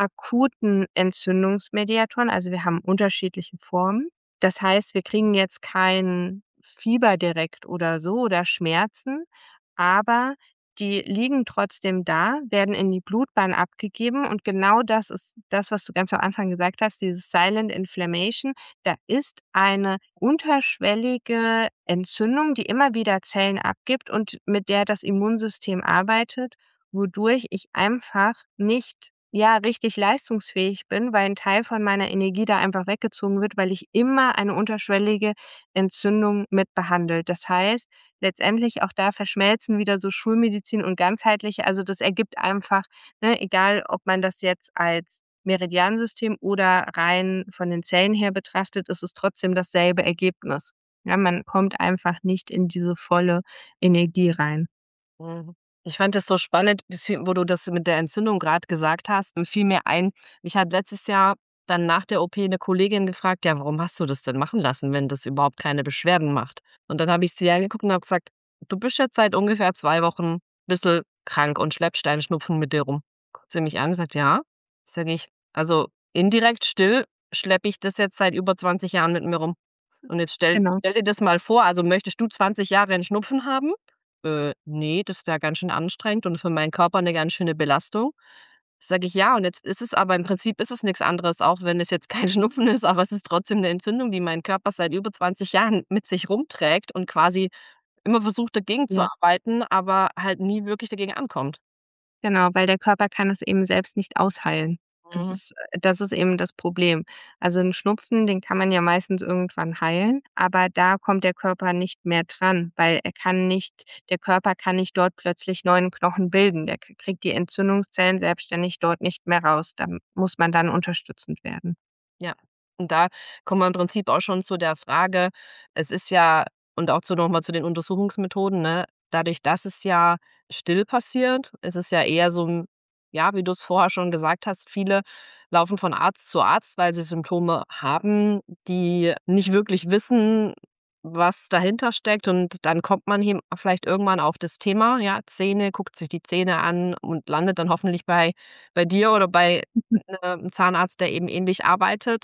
akuten Entzündungsmediatoren, also wir haben unterschiedliche Formen. Das heißt, wir kriegen jetzt kein Fieber direkt oder so oder Schmerzen, aber die liegen trotzdem da, werden in die Blutbahn abgegeben und genau das ist das, was du ganz am Anfang gesagt hast, dieses Silent Inflammation. Da ist eine unterschwellige Entzündung, die immer wieder Zellen abgibt und mit der das Immunsystem arbeitet, wodurch ich einfach nicht, ja, richtig leistungsfähig bin, weil 'n Teil von meiner Energie da einfach weggezogen wird, weil ich immer eine unterschwellige Entzündung mitbehandle. Das heißt, letztendlich auch da verschmelzen wieder so Schulmedizin und ganzheitliche also das ergibt einfach, ne, egal ob man das jetzt als Meridiansystem oder rein von den Zellen her betrachtet, ist es trotzdem dasselbe Ergebnis. Ja, man kommt einfach nicht in diese volle Energie rein. Mhm. Ich fand das so spannend, bisschen wo du das mit der Entzündung grad gesagt hast, dann fiel mir ein, mich hat letztes Jahr dann nach der O P 'ne Kollegin gefragt: „Ja, warum hast du das denn machen lassen, wenn das überhaupt keine Beschwerden macht?“ Und dann habe ich sie angeguckt und habe gesagt: „Du bist jetzt seit ungefähr zwei Wochen bisschen krank und schleppst deinen Schnupfen mit dir rum.“ Guckt sie mich an und sagt: „Ja?“ Sage ich: „Also, indirekt still schleppe ich das jetzt seit über zwanzig Jahren mit mir rum. Und jetzt stell Genau. stell dir das mal vor, also möchtest du zwanzig Jahre 'n Schnupfen haben?“ „Äh, ne, das wäre ganz schön anstrengend und für meinen Körper 'ne ganz schöne Belastung.“ Sage ich: „Ja, und jetzt ist es aber im Prinzip ist es nix anderes, auch wenn es jetzt kein Schnupfen ist, aber es ist trotzdem 'ne Entzündung, die mein Körper seit über zwanzig Jahren mit sich rumträgt und quasi immer versucht, dagegen zu Ja. arbeiten, aber halt nie wirklich dagegen ankommt.“ Genau, weil der Körper kann es eben selbst nicht ausheilen. Das Mhm. ist äh, das ist eben das Problem. Also 'n Schnupfen, den kann man ja meistens irgendwann heilen, aber da kommt der Körper nicht mehr dran, weil er kann nicht der Körper kann nicht dort plötzlich neuen Knochen bilden. Der k kriegt die Entzündungszellen selbstständig dort nicht mehr raus. Da muss man dann unterstützend werden. Ja, und da kommen wir im Prinzip auch schon zu der Frage, es ist ja und auch zu noch mal zu den Untersuchungsmethoden, ne? Dadurch, dass es ja still passiert, ist es ja eher so 'n ja, wie du's vorher schon gesagt hast, viele laufen von Arzt zu Arzt, weil sie Symptome haben, die nicht wirklich wissen, was dahinter steckt. Und dann kommt man eben vielleicht irgendwann auf das Thema, ja, Zähne, guckt sich die Zähne an und landet dann hoffentlich bei bei dir oder bei 'nem Zahnarzt, der eben ähnlich arbeitet.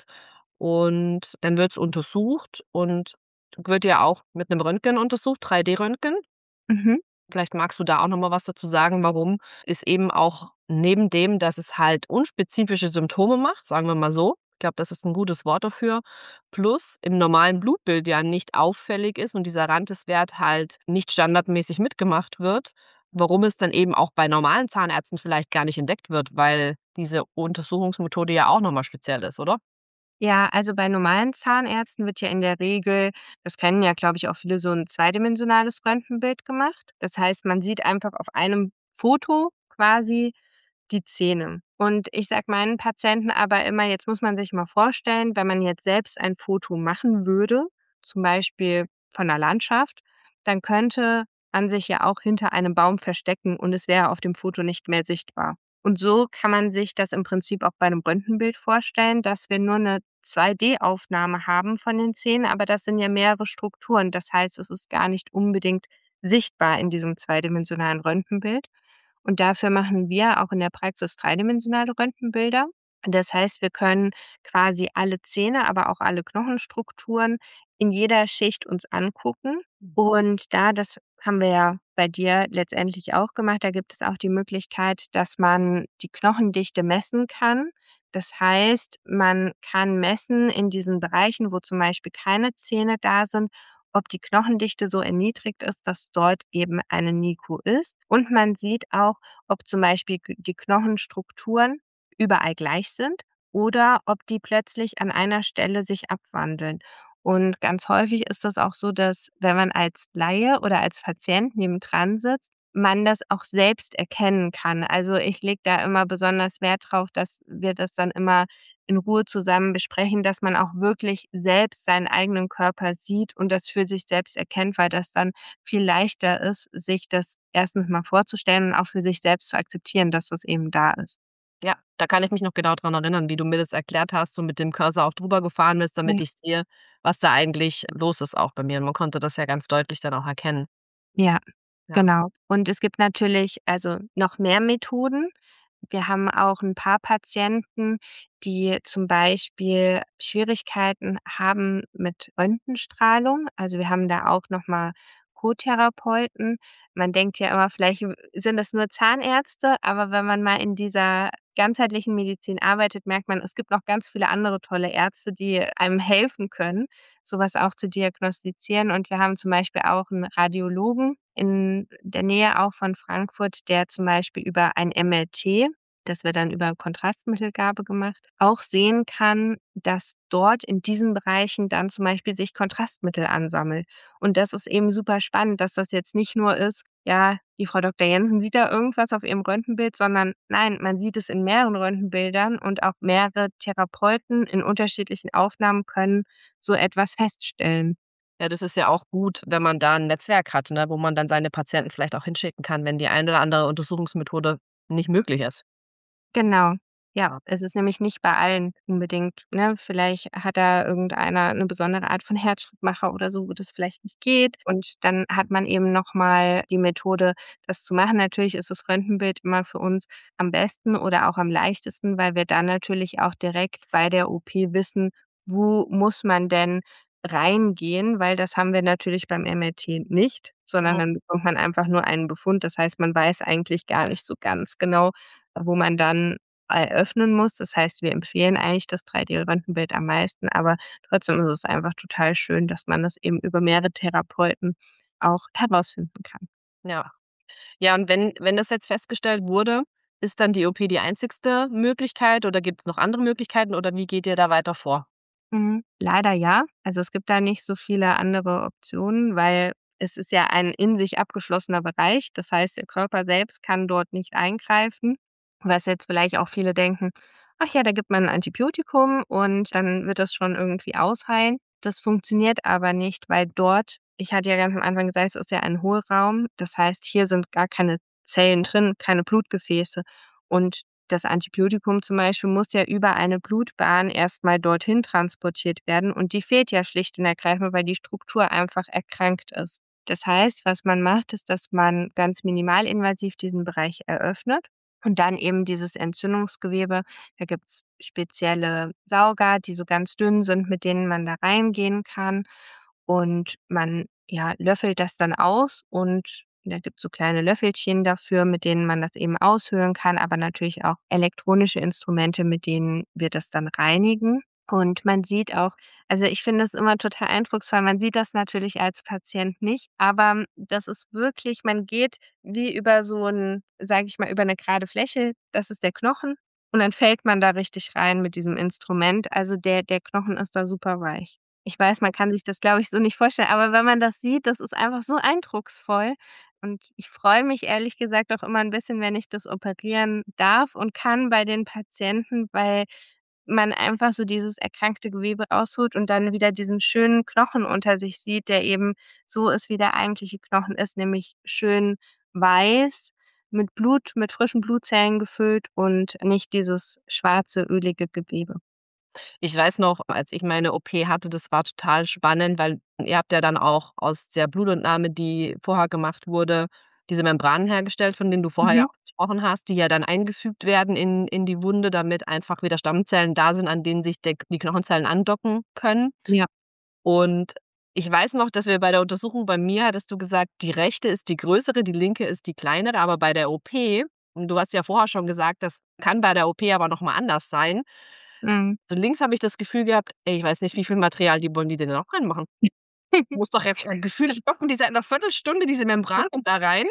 Und dann wird's untersucht und wird ja auch mit 'nem Röntgen untersucht, drei D Röntgen. Mhm. Vielleicht magst du da auch noch mal was dazu sagen, warum es eben auch neben dem, dass es halt unspezifische Symptome macht, sagen wir mal so, ich glaube, das ist 'n gutes Wort dafür, plus im normalen Blutbild ja nicht auffällig ist und dieser Ranteswert halt nicht standardmäßig mitgemacht wird, warum es dann eben auch bei normalen Zahnärzten vielleicht gar nicht entdeckt wird, weil diese Untersuchungsmethode ja auch noch mal speziell ist, oder? Ja, also bei normalen Zahnärzten wird ja in der Regel, das kennen ja, glaube ich, auch viele, so 'n zweidimensionales Röntgenbild gemacht. Das heißt, man sieht einfach auf einem Foto quasi die Zähne. Und ich sage meinen Patienten aber immer: „Jetzt muss man sich mal vorstellen, wenn man jetzt selbst ein Foto machen würde, zum Beispiel von 'ner Landschaft, dann könnte man sich ja auch hinter einem Baum verstecken und es wäre auf dem Foto nicht mehr sichtbar.“ Und so kann man sich das im Prinzip auch bei 'nem Röntgenbild vorstellen, dass wir nur 'ne zwei D Aufnahme haben von den Zähnen, aber das sind ja mehrere Strukturen. Das heißt, es ist gar nicht unbedingt sichtbar in diesem zweidimensionalen Röntgenbild. Und dafür machen wir auch in der Praxis dreidimensionale Röntgenbilder. Das heißt, wir können quasi alle Zähne, aber auch alle Knochenstrukturen in jeder Schicht uns angucken. Und da das haben wir ja bei dir letztendlich auch gemacht, da gibt es auch die Möglichkeit, dass man die Knochendichte messen kann. Das heißt, man kann messen in diesen Bereichen, wo zum Beispiel keine Zähne da sind, ob die Knochendichte so erniedrigt ist, dass dort eben eine Niko ist. Und man sieht auch, ob zum Beispiel g die Knochenstrukturen überall gleich sind oder ob die plötzlich an einer Stelle sich abwandeln. Und ganz häufig ist das auch so, dass, wenn man als Laie oder als Patient nebendran sitzt, man das auch selbst erkennen kann. Also, ich lege da immer besonders Wert drauf, dass wir das dann immer in Ruhe zusammen besprechen, dass man auch wirklich selbst seinen eigenen Körper sieht und das für sich selbst erkennt, weil das dann viel leichter ist, sich das erstens mal vorzustellen und auch für sich selbst zu akzeptieren, dass das eben da ist. Ja, da kann ich mich noch genau dran erinnern, wie du mir das erklärt hast und mit dem Cursor auch drüber gefahren bist, damit Ja. ich sehe, was da eigentlich los ist auch bei mir. Und man konnte das ja ganz deutlich dann auch erkennen. Ja, Ja. genau. Und es gibt natürlich, also, noch mehr Methoden. Wir haben auch 'n paar Patienten, die zum Beispiel Schwierigkeiten haben mit Röntgenstrahlung. Also, wir haben da auch noch mal Co-Therapeuten. Man denkt ja immer, vielleicht w sind das nur Zahnärzte, aber wenn man mal in dieser ganzheitlichen Medizin arbeitet, merkt man, es gibt noch ganz viele andere tolle Ärzte, die einem helfen können, so was auch zu diagnostizieren. Und wir haben zum Beispiel auch 'n Radiologen in der Nähe auch von Frankfurt, der zum Beispiel über ein MRT, das wird dann über Kontrastmittelgabe gemacht, auch sehen kann, dass dort in diesen Bereichen dann zum Beispiel sich Kontrastmittel ansammelt. Und das ist eben super spannend, dass das jetzt nicht nur ist, ja, die Frau Doktor Jensen sieht da irgendwas auf ihrem Röntgenbild, sondern nein, man sieht es in mehreren Röntgenbildern und auch mehrere Therapeuten in unterschiedlichen Aufnahmen können so etwas feststellen. Ja, das ist ja auch gut, wenn man da 'n Netzwerk hat, ne, wo man dann seine Patienten vielleicht auch hinschicken kann, wenn die eine oder andere Untersuchungsmethode nicht möglich ist. Genau. Ja, Ja. es ist nämlich nicht bei allen unbedingt, ne? Vielleicht hat da irgendeiner 'ne besondere Art von Herzschrittmacher oder so, wo das vielleicht nicht geht. Und dann hat man eben noch mal die Methode, das zu machen. Natürlich ist das Röntgenbild immer für uns am besten oder auch am leichtesten, weil wir dann natürlich auch direkt bei der OP wissen, wo muss man denn reingehen, weil das haben wir natürlich beim MRT nicht, sondern Mhm. dann bekommt man einfach nur einen Befund. Das heißt, man weiß eigentlich gar nicht so ganz genau, wo man dann eröffnen muss. Das heißt, wir empfehlen eigentlich das drei D Röntgenbild am meisten, aber trotzdem ist es einfach total schön, dass man das eben über mehrere Therapeuten auch herausfinden kann. Ja. Ja, und wenn wenn das jetzt festgestellt wurde, ist dann die O P die einzigste Möglichkeit oder gibt's noch andere Möglichkeiten oder wie geht ihr da weiter vor? Mhm. Leider ja. Also, es gibt da nicht so viele andere Optionen, weil es ist ja ein in sich abgeschlossener Bereich. Das heißt, der Körper selbst kann dort nicht eingreifen, was jetzt vielleicht auch viele denken: „Ach ja, da gibt man 'n Antibiotikum und dann wird das schon irgendwie ausheilen.“ Das funktioniert aber nicht, weil dort ich hatte ja ganz am Anfang gesagt, es ist ja ein Hohlraum. Das heißt, hier sind gar keine Zellen drin, keine Blutgefäße. Und das Antibiotikum zum Beispiel muss ja über eine Blutbahn erst mal dorthin transportiert werden und die fehlt ja schlicht und ergreifend, weil die Struktur einfach erkrankt ist. Das heißt, was man macht, ist, dass man ganz minimalinvasiv diesen Bereich eröffnet und dann eben dieses Entzündungsgewebe da gibt's spezielle Sauger, die so ganz dünn sind, mit denen man da reingehen kann. Und man, ja, löffelt das dann aus und da gibt's so kleine Löffelchen dafür, mit denen man das eben aushöhlen kann, aber natürlich auch elektronische Instrumente, mit denen wir das dann reinigen. Und man sieht auch also, ich finde das immer total eindrucksvoll. Man sieht das natürlich als Patient nicht, aber das ist wirklich man geht wie über so 'n sage ich mal, über 'ne gerade Fläche. Das ist der Knochen und dann fällt man da richtig rein mit diesem Instrument. Also, der der Knochen ist da super weich. Ich weiß, man kann sich das, glaube ich, so nicht vorstellen, aber wenn man das sieht, das ist einfach so eindrucksvoll. Und ich freue mich ehrlich gesagt auch immer 'n bisschen, wenn ich das operieren darf und kann bei den Patienten, weil man einfach so dieses erkrankte Gewebe rausholt und dann wieder diesen schönen Knochen unter sich sieht, der eben so ist, wie der eigentliche Knochen ist, nämlich schön weiß, mit Blut mit frischen Blutzellen gefüllt und nicht dieses schwarze, ölige Gewebe. Ich weiß noch, als ich meine O P hatte, das war total spannend, weil ihr habt ja dann auch aus der Blutentnahme, die vorher gemacht wurde, diese Membranen hergestellt, von denen du vorher ja Mhm. auch gesprochen hast, die ja dann eingefügt werden in in die Wunde, damit einfach wieder Stammzellen da sind, an denen sich der die Knochenzellen andocken können. Ja. Und ich weiß noch, dass wir bei der Untersuchung bei mir hattest du gesagt, die rechte ist die größere, die linke ist die kleinere, aber bei der O P und du hast ja vorher schon gesagt, das kann bei der O P aber noch mal anders sein. Mhm. So links habe ich das Gefühl gehabt: „Ey, ich weiß nicht, wie viel Material die wollen die denn noch reinmachen?“ Muss doch jetzt gefühlt stoppen die seit 'ner Viertelstunde diese Membranen da rein.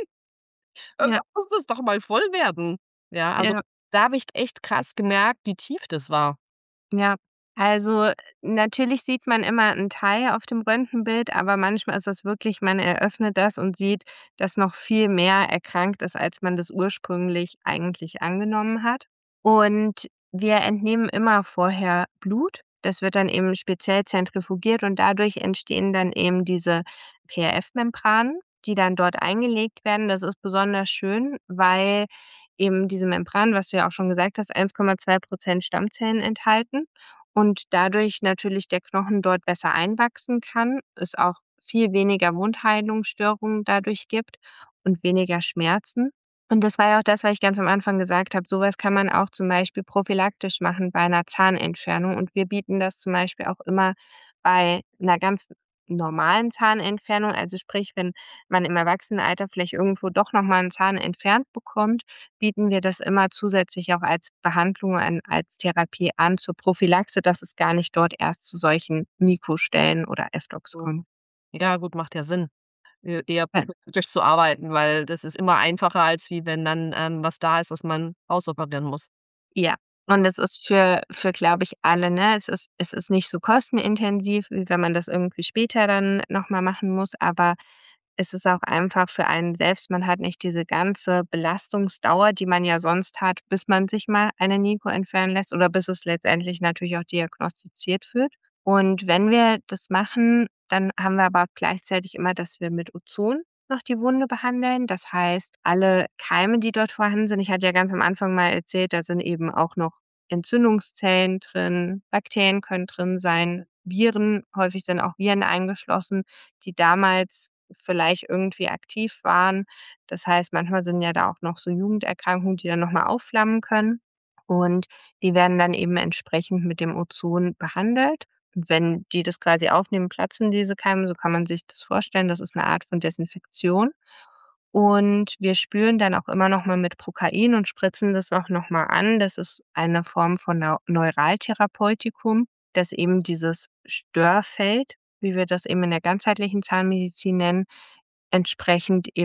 Ja. Irgendwann muss das doch mal voll werden. Ja, also, Ja. da habe ich echt krass gemerkt, wie tief das war. Ja, also, natürlich sieht man immer 'n Teil auf dem Röntgenbild, aber manchmal ist das wirklich man eröffnet das und sieht, dass noch viel mehr erkrankt ist, als man das ursprünglich eigentlich angenommen hat. Und wir entnehmen immer vorher Blut. Das wird dann eben speziell zentrifugiert und dadurch entstehen dann eben diese P R F-Membranen, die dann dort eingelegt werden. Das ist besonders schön, weil eben diese Membran, was du ja auch schon gesagt hast, eins Komma zwei Prozent Stammzellen enthalten und dadurch natürlich der Knochen dort besser einwachsen kann, es auch viel weniger Wundheilungsstörungen dadurch gibt und weniger Schmerzen. Und das war ja auch das, was ich ganz am Anfang gesagt habe. So was kann man auch zum Beispiel prophylaktisch machen bei 'ner Zahnentfernung und wir bieten das zum Beispiel auch immer bei 'ner ganz normalen Zahnentfernung, also sprich, wenn man im Erwachsenenalter vielleicht irgendwo doch noch mal 'n Zahn entfernt bekommt, bieten wir das immer zusätzlich auch als Behandlung an als Therapie an zur Prophylaxe, dass es gar nicht dort erst zu solchen Nikostellen oder F-Docs Mhm. kommt. Ja gut, macht ja Sinn, e eher prophylaktisch zu arbeiten, weil das ist immer einfacher, als wie wenn dann, ähm, was da ist, was man rausoperieren muss. Ja, und es ist für für, glaube ich, alle, ne? Es ist es ist nicht so kostenintensiv, wie wenn man das irgendwie später dann noch mal machen muss, aber es ist auch einfach für einen selbst man hat nicht diese ganze Belastungsdauer, die man ja sonst hat, bis man sich mal eine Niko entfernen lässt oder bis es letztendlich natürlich auch diagnostiziert wird. Und wenn wir das machen, dann haben wir aber auch gleichzeitig immer, dass wir mit Ozon noch die Wunde behandeln. Das heißt, alle Keime, die dort vorhanden sind ich hatte ja ganz am Anfang mal erzählt, da sind eben auch noch Entzündungszellen drin, Bakterien können drin sein, Viren, häufig sind auch Viren eingeschlossen, die damals vielleicht irgendwie aktiv waren. Das heißt, manchmal sind ja da auch noch so Jugenderkrankungen, die dann noch mal aufflammen können. Und die werden dann eben entsprechend mit dem Ozon behandelt. Und wenn die das quasi aufnehmen, platzen diese Keime, so kann man sich das vorstellen. Das ist 'ne Art von Desinfektion. Und wir spülen dann auch immer noch mal mit Prokain und spritzen das auch noch mal an. Das ist eine Form von Nau Neuraltherapeutikum, das eben dieses Störfeld, wie wir das eben in der ganzheitlichen Zahnmedizin nennen, entsprechend eben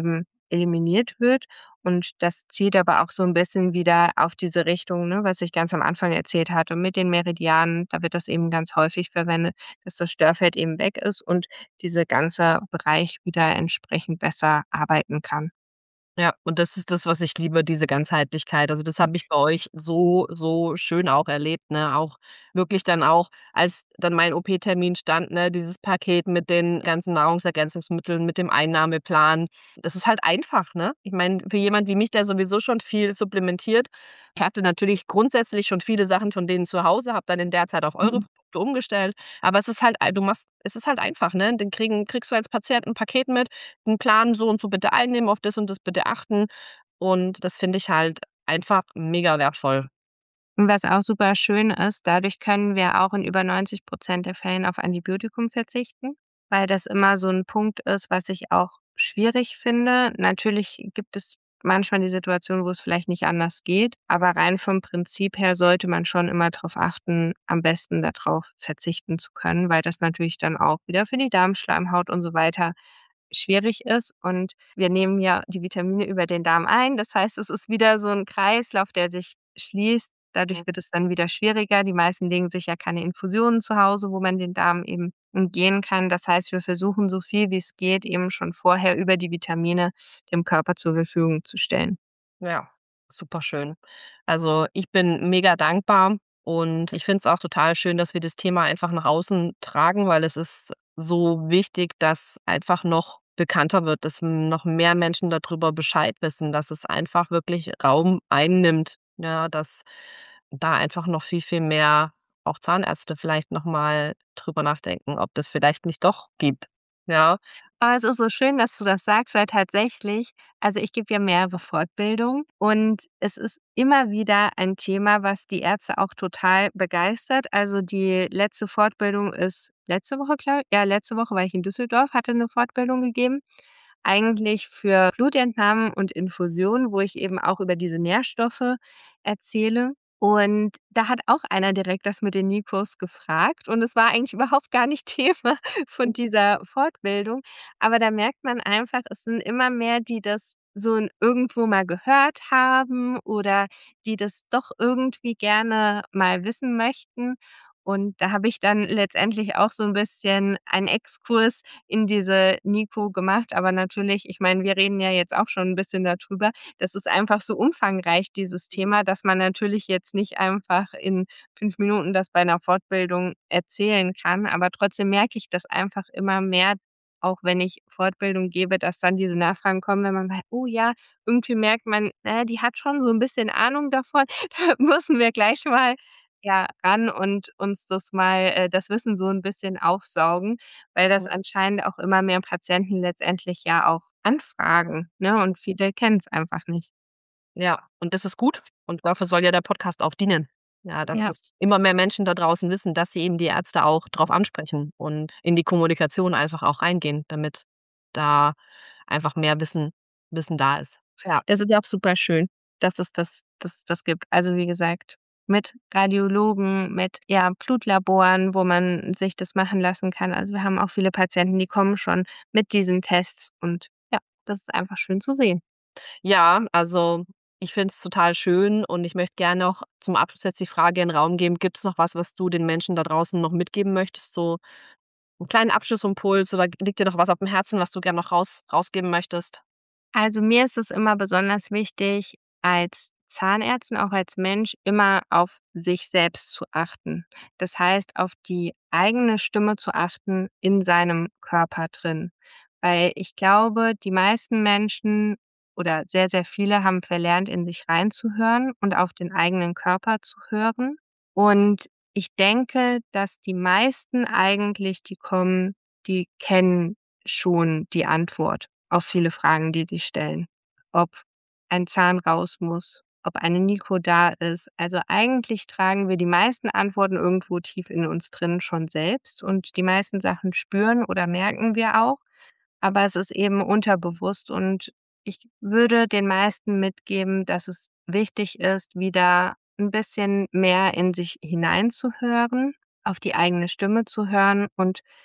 eliminiert wird. Und das zielt aber auch so ein bisschen wieder auf diese Richtung, ne, was ich ganz am Anfang erzählt hatte mit den Meridianen. Da wird das eben ganz häufig verwendet, dass das Störfeld eben weg ist und dieser ganze Bereich wieder entsprechend besser arbeiten kann. Ja, und das ist das, was ich liebe, diese Ganzheitlichkeit. Also, das habe ich bei euch so, so schön auch erlebt, ne? Auch wirklich dann auch, als dann mein O P-Termin stand, ne, dieses Paket mit den ganzen Nahrungsergänzungsmitteln, mit dem Einnahmeplan. Das ist halt einfach, ne? Ich meine, für jemand wie mich, der sowieso schon viel supplementiert, ich hatte natürlich grundsätzlich schon viele Sachen von denen zu Hause, habe dann in der Zeit auf eure Mhm. Produkte umgestellt. Aber es ist halt ei du machst es ist halt einfach, ne? Den kriegen kriegst du als Patient 'n Paket mit, 'n Plan, so und so bitte einnehmen, auf das und das bitte achten. Und das finde ich halt einfach mega wertvoll. Und was auch super schön ist, dadurch können wir auch in über neunzig Prozent der Fällen auf Antibiotikum verzichten, weil das immer so 'n Punkt ist, was ich auch schwierig finde. Natürlich gibt es manchmal die Situation, wo es vielleicht nicht anders geht, aber rein vom Prinzip her sollte man schon immer drauf achten, am besten da drauf verzichten zu können, weil das natürlich dann auch wieder für die Darmschleimhaut und so weiter schwierig ist. Und wir nehmen ja die Vitamine über den Darm ein. Das heißt, es ist wieder so 'n Kreislauf, der sich schließt. Dadurch wird es dann wieder schwieriger. Die meisten legen sich ja keine Infusionen zu Hause, wo man den Darm eben umgehen kann. Das heißt, wir versuchen so viel wie es geht, eben schon vorher über die Vitamine dem Körper zur Verfügung zu stellen. Ja, super schön. Also, ich bin mega dankbar und ich finde es auch total schön, dass wir das Thema einfach nach außen tragen, weil es ist so wichtig, dass einfach noch bekannter wird, dass noch mehr Menschen darüber Bescheid wissen, dass es einfach wirklich Raum einnimmt, ja, dass da einfach noch viel, viel mehr auch Zahnärzte vielleicht noch mal drüber nachdenken, ob das vielleicht nicht doch gibt, ja. Aber es ist so schön, dass du das sagst, weil tatsächlich, also, ich gebe ja mehrere Fortbildungen und es ist immer wieder ein Thema, was die Ärzte auch total begeistert. Also, die letzte Fortbildung ist letzte Woche, glaube ja, letzte Woche war ich in Düsseldorf, hatte 'ne Fortbildung gegeben, eigentlich für Blutentnahmen und Infusionen, wo ich eben auch über diese Nährstoffe erzähle. Und da hat auch einer direkt das mit den Nikos gefragt und es war eigentlich überhaupt gar nicht Thema von dieser Fortbildung. Aber da merkt man einfach, es sind immer mehr, die das so n irgendwo mal gehört haben oder die das doch irgendwie gerne mal wissen möchten. Und da habe ich dann letztendlich auch so 'n bisschen einen Exkurs in diese Niko gemacht. Aber natürlich, ich meine, wir reden ja jetzt auch schon 'n bisschen da drüber. Das ist einfach so umfangreich, dieses Thema, dass man natürlich jetzt nicht einfach in fünf Minuten das bei 'ner Fortbildung erzählen kann. Aber trotzdem merke ich das einfach immer mehr, auch wenn ich Fortbildung gebe, dass dann diese Nachfragen kommen, wenn man merkt: „Oh ja, irgendwie merkt man, äh, die hat schon so 'n bisschen Ahnung davon.“ Da müssen wir gleich mal, ja, ran und uns das mal äh, das Wissen so 'n bisschen aufsaugen, weil das anscheinend auch immer mehr Patienten letztendlich ja auch anfragen, ne? Und viele kennen's einfach nicht. Ja, und das ist gut und dafür soll ja der Podcast auch dienen. Ja, dass Ja. es immer mehr Menschen da draußen wissen, dass sie eben die Ärzte auch drauf ansprechen und in die Kommunikation einfach auch reingehen, damit da einfach mehr Wissen Wissen da ist. Ja, das ist ja auch super schön, dass es das dass es das gibt. Also, wie gesagt, mit Radiologen, mit, ja, Blutlaboren, wo man sich das machen lassen kann. Also, wir haben auch viele Patienten, die kommen schon mit diesen Tests und ja, das ist einfach schön zu sehen. Ja, also, ich finde es total schön und ich möchte gerne noch zum Abschluss jetzt die Frage in 'n Raum geben: Gibt's noch was, was du den Menschen da draußen noch mitgeben möchtest, so 'n kleinen Abschlussimpuls oder liegt dir noch was aufm Herzen, was du gern noch raus rausgeben möchtest? Also, mir ist es immer besonders wichtig, als Zahnärztin, auch als Mensch, immer auf sich selbst zu achten. Das heißt, auf die eigene Stimme zu achten in seinem Körper drin. Weil ich glaube, die meisten Menschen oder sehr, sehr viele haben verlernt, in sich reinzuhören und auf den eigenen Körper zu hören. Und ich denke, dass die meisten eigentlich, die kommen, die kennen schon die Antwort auf viele Fragen, die sie stellen. Ob ein Zahn raus muss, ob eine Niko da ist. Also, eigentlich tragen wir die meisten Antworten irgendwo tief in uns drin schon selbst und die meisten Sachen spüren oder merken wir auch, aber es ist eben unterbewusst und ich würde den meisten mitgeben, dass es wichtig ist, wieder 'n bisschen mehr in sich hineinzuhören, auf die eigene Stimme zu hören und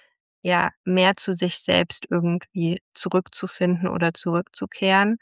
ja, mehr zu sich selbst irgendwie zurückzufinden oder zurückzukehren.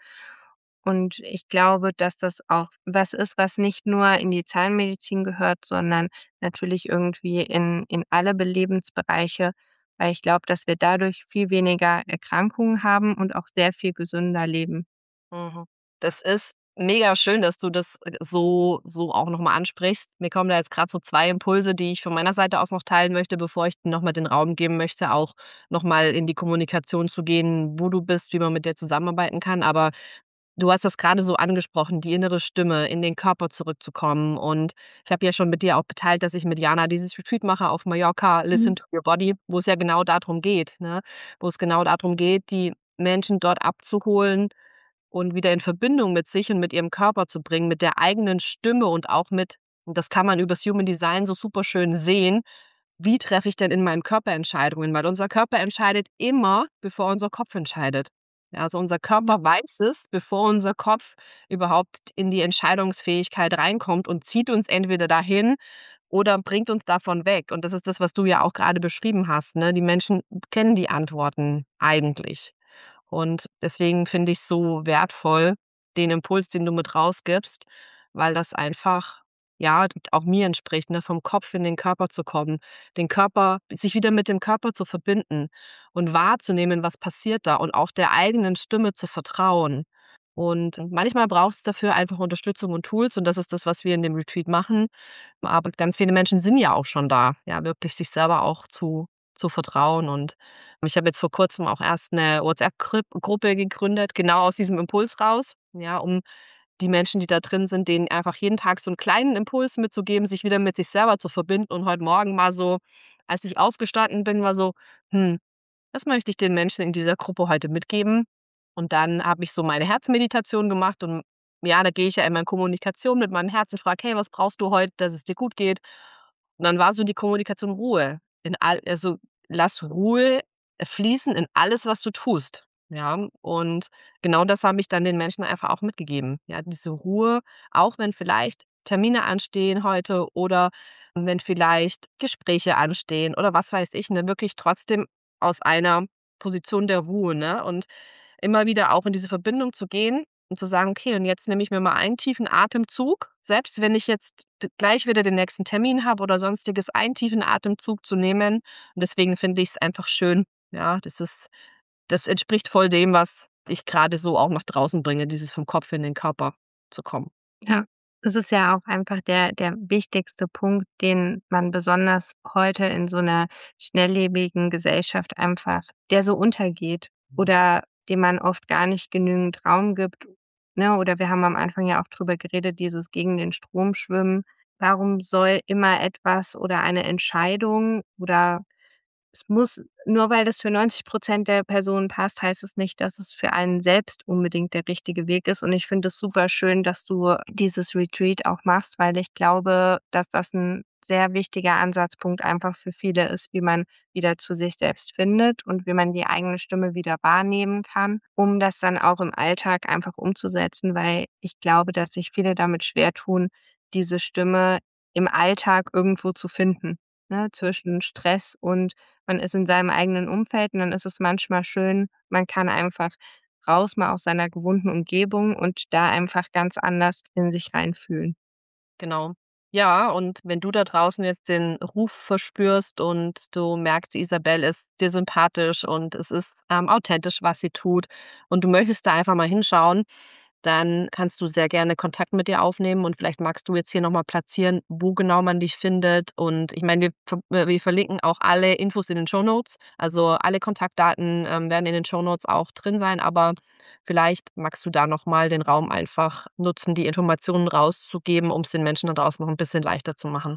Und ich glaube, dass das auch was ist, was nicht nur in die Zahnmedizin gehört, sondern natürlich irgendwie in in alle be Lebensbereiche, weil ich glaube, dass wir dadurch viel weniger Erkrankungen haben und auch sehr viel gesünder leben. Mhm. Das ist mega schön, dass du das, äh, so so auch noch mal ansprichst. Mir kommen da jetzt grad so zwei Impulse, die ich von meiner Seite aus noch teilen möchte, bevor ich dir noch mal den Raum geben möchte, auch noch mal in die Kommunikation zu gehen, wo du bist, wie man mit dir zusammenarbeiten kann. Aber du hast das grade so angesprochen, die innere Stimme, in den Körper zurückzukommen. Und ich habe ja schon mit dir auch geteilt, dass ich mit Jana dieses Retreat mache auf Mallorca, Mhm. „Listen to your body“, wo es ja genau da drum geht, ne? Wo es genau da drum geht, die Menschen dort abzuholen und wieder in Verbindung mit sich und mit ihrem Körper zu bringen, mit der eigenen Stimme und auch mit und das kann man übers Human Design so super schön sehen, wie treffe ich denn in meinem Körper Entscheidungen? Weil unser Körper entscheidet immer, bevor unser Kopf entscheidet. Ja, also unser Mhm. Körper weiß es, bevor unser Kopf überhaupt in die Entscheidungsfähigkeit reinkommt und zieht uns entweder dahin oder bringt uns davon weg. Und das ist das, was du ja auch grade beschrieben hast, ne? Die Menschen kennen die Antworten eigentlich. Und deswegen finde ich's so wertvoll, den Impuls, den du mit rausgibst, weil das einfach, ja, d auch mir entspricht, ne, vom Kopf in den Körper zu kommen, den Körper sich wieder mit dem Körper zu verbinden und wahrzunehmen, was passiert da und auch der eigenen Stimme zu vertrauen. Und manchmal braucht's dafür einfach Unterstützung und Tools und das ist das, was wir in dem Retreat machen. Aber ganz viele Menschen sind ja auch schon da, ja, wirklich sich selber auch zu zu vertrauen. Und ich habe jetzt vor Kurzem auch erst 'ne WhatsApp-Krüpp Gruppe gegründet, genau aus diesem Impuls raus, ja, um die Menschen, die da drin sind, denen einfach jeden Tag so 'n kleinen Impuls mitzugeben, sich wieder mit sich selber zu verbinden. Und heute Morgen war so, als ich aufgestanden bin, war so: „Hm, was möchte ich den Menschen in dieser Gruppe heute mitgeben?“ Und dann habe ich so meine Herzmeditation gemacht und ja, da gehe ich ja immer in Kommunikation mit meinem Herzen, frage: „Hey, was brauchst du heut, dass es dir gut geht?“ Und dann war so die Kommunikation Ruhe in all also, lass Ruhe fließen in alles, was du tust, ja? Und genau das habe ich dann den Menschen einfach auch mitgegeben, ja, diese Ruhe, auch wenn vielleicht Termine anstehen heute oder wenn vielleicht Gespräche anstehen oder was weiß ich, ne, wirklich trotzdem aus einer Position der Ruhe, ne? Und immer wieder auch in diese Verbindung zu gehen und zu sagen: „Okay, und jetzt nehme ich mir mal einen tiefen Atemzug“, selbst wenn ich jetzt d gleich wieder den nächsten Termin habe oder Sonstiges, einen tiefen Atemzug zu nehmen. Und deswegen finde ich's einfach schön, ja, das ist das entspricht voll dem, was ich grade so auch nach draußen bringe, dieses vom Kopf in den Körper zu kommen. Ja, es ist ja auch einfach der der wichtigste Punkt, den man besonders heute in so 'ner schnelllebigen Gesellschaft einfach der so untergeht oder dem man oft gar nicht genügend Raum gibt, ne? Oder wir haben am Anfang ja auch drüber geredet, dieses gegen den Strom schwimmen. Warum soll immer etwas oder eine Entscheidung oder es muss nur weil das für neunzig Prozent der Personen passt, heißt es nicht, dass es für einen selbst unbedingt der richtige Weg ist. Und ich finde es superschön, dass du dieses Retreat auch machst, weil ich glaube, dass das 'n sehr wichtiger Ansatzpunkt einfach für viele ist, wie man wieder zu sich selbst findet und wie man die eigene Stimme wieder wahrnehmen kann, um das dann auch im Alltag einfach umzusetzen, weil ich glaube, dass sich viele damit schwertun, diese Stimme im Alltag irgendwo zu finden, ne, zwischen Stress und man ist in seinem eigenen Umfeld und dann ist es manchmal schön, man kann einfach raus mal aus seiner gewohnten Umgebung und da einfach ganz anders in sich reinfühlen. Genau. Ja, und wenn du da draußen jetzt den Ruf verspürst und du merkst, die Isabel ist dir sympathisch und es ist, ähm, authentisch, was sie tut und du möchtest da einfach mal hinschauen, dann kannst du sehr gerne Kontakt mit ihr aufnehmen und vielleicht magst du jetzt hier noch mal platzieren, wo genau man dich findet. Und ich meine, wir ver äh, wir verlinken auch alle Infos in den Shownotes. Also, alle Kontaktdaten, ähm, werden in den Shownotes auch drin sein, aber vielleicht magst du da noch mal den Raum einfach nutzen, die Informationen rauszugeben, um's den Menschen da draußen noch 'n bisschen leichter zu machen.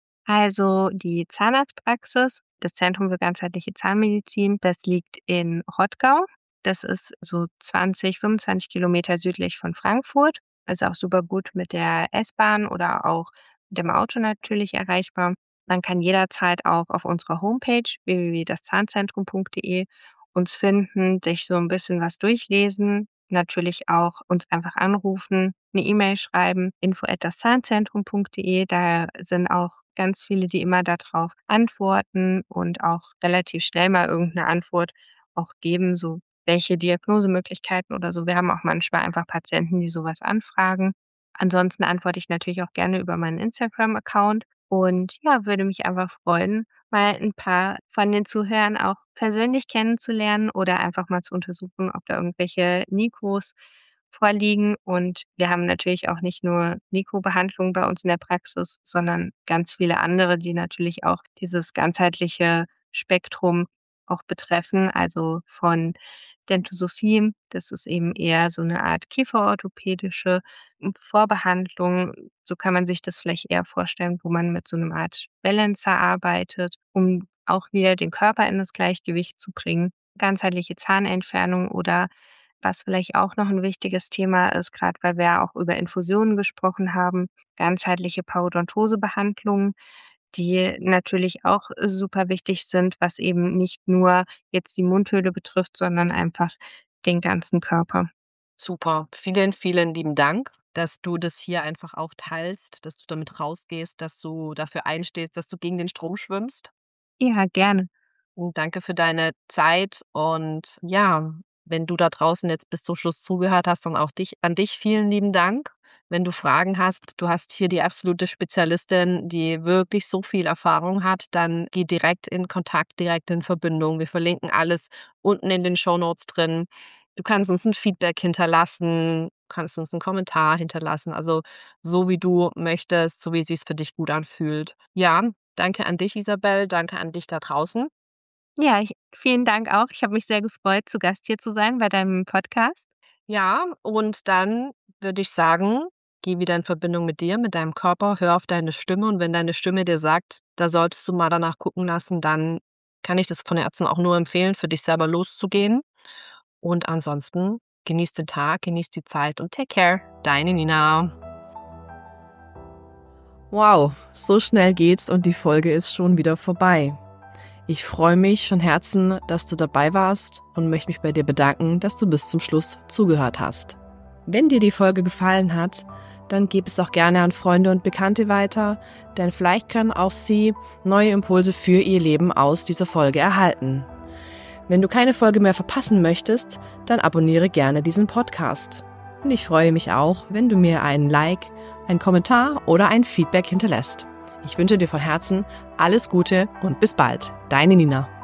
Also, die Zahnarztpraxis, das Zentrum für ganzheitliche Zahnmedizin, das liegt in Rottgau. Das ist so zwanzig, fünfundzwanzig Kilometer südlich von Frankfurt. Also, auch super gut mit der S-Bahn oder auch mit dem Auto natürlich erreichbar. Man kann jederzeit auch auf unserer Homepage w w w punkt das zahnzentrum punkt de uns finden, sich so 'n bisschen was durchlesen, natürlich auch uns einfach anrufen, 'ne E-Mail schreiben, info at das zahnzentrum punkt de. Da sind auch ganz viele, die immer darauf antworten und auch relativ schnell mal irgendeine Antwort auch geben, so welche Diagnosemöglichkeiten oder so. Wir haben auch manchmal einfach Patienten, die sowas anfragen. Ansonsten antworte ich natürlich auch gerne über meinen Instagram-Account und ja, würde mich einfach freuen, mal ein paar von den Zuhörern auch persönlich kennenzulernen oder einfach mal zu untersuchen, ob da irgendwelche Nikos vorliegen. Und wir haben natürlich auch nicht nur Niko-Behandlungen bei uns in der Praxis, sondern ganz viele andere, die natürlich auch dieses ganzheitliche Spektrum auch betreffen, also von Dentosophie, das ist eben eher so eine Art kieferorthopädische hm, Vorbehandlung. So kann man sich das vielleicht eher vorstellen, wo man mit so 'nem Art Balancer arbeitet, um auch wieder den Körper in das Gleichgewicht zu bringen. Ganzheitliche Zahnentfernung oder was vielleicht auch noch 'n wichtiges Thema ist, grad weil wir ja auch über Infusionen gesprochen haben, ganzheitliche Parodontosebehandlungen, die natürlich auch äh, super wichtig sind, was eben nicht nur jetzt die Mundhöhle betrifft, sondern einfach den ganzen Körper. Super. Vielen, vielen lieben Dank, dass du das hier einfach auch teilst, dass du damit rausgehst, dass du dafür einstehst, dass du gegen den Strom schwimmst. Ja, gerne. Und danke für deine Zeit und ja, wenn du da draußen jetzt bis zum Schluss zugehört hast, dann auch dich an dich vielen lieben Dank. Wenn du Fragen hast, du hast hier die absolute Spezialistin, die wirklich so viel Erfahrung hat, dann geh direkt in Kontakt, direkt in Verbindung. Wir verlinken alles unten in den Shownotes drin. Du kannst uns ein Feedback hinterlassen, kannst uns einen Kommentar hinterlassen, also so wie du möchtest, so wie es sich für dich gut anfühlt. Ja, danke an dich, Isabel, danke an dich da draußen. Ja, ich vielen Dank auch. Ich habe mich sehr gefreut, zu Gast hier zu sein bei deinem Podcast. Ja, und dann würde ich sagen, geh wieder in Verbindung mit dir, mit deinem Körper, hör auf deine Stimme und wenn deine Stimme dir sagt, da solltest du mal danach gucken lassen, dann kann ich das von Ärzten auch nur empfehlen, für dich selber loszugehen. Und ansonsten genieß den Tag, genieß die Zeit und take care. Deine Nina. Wow, so schnell geht's und die Folge ist schon wieder vorbei. Ich freue mich von Herzen, dass du dabei warst und möchte mich bei dir bedanken, dass du bis zum Schluss zugehört hast. Wenn dir die Folge gefallen hat, dann gib es auch gerne an Freunde und Bekannte weiter, denn vielleicht können auch sie neue Impulse für ihr Leben aus dieser Folge erhalten. Wenn du keine Folge mehr verpassen möchtest, dann abonniere gerne diesen Podcast. Und ich freue mich auch, wenn du mir einen Like, einen Kommentar oder ein Feedback hinterlässt. Ich wünsche dir von Herzen alles Gute und bis bald. Deine Nina.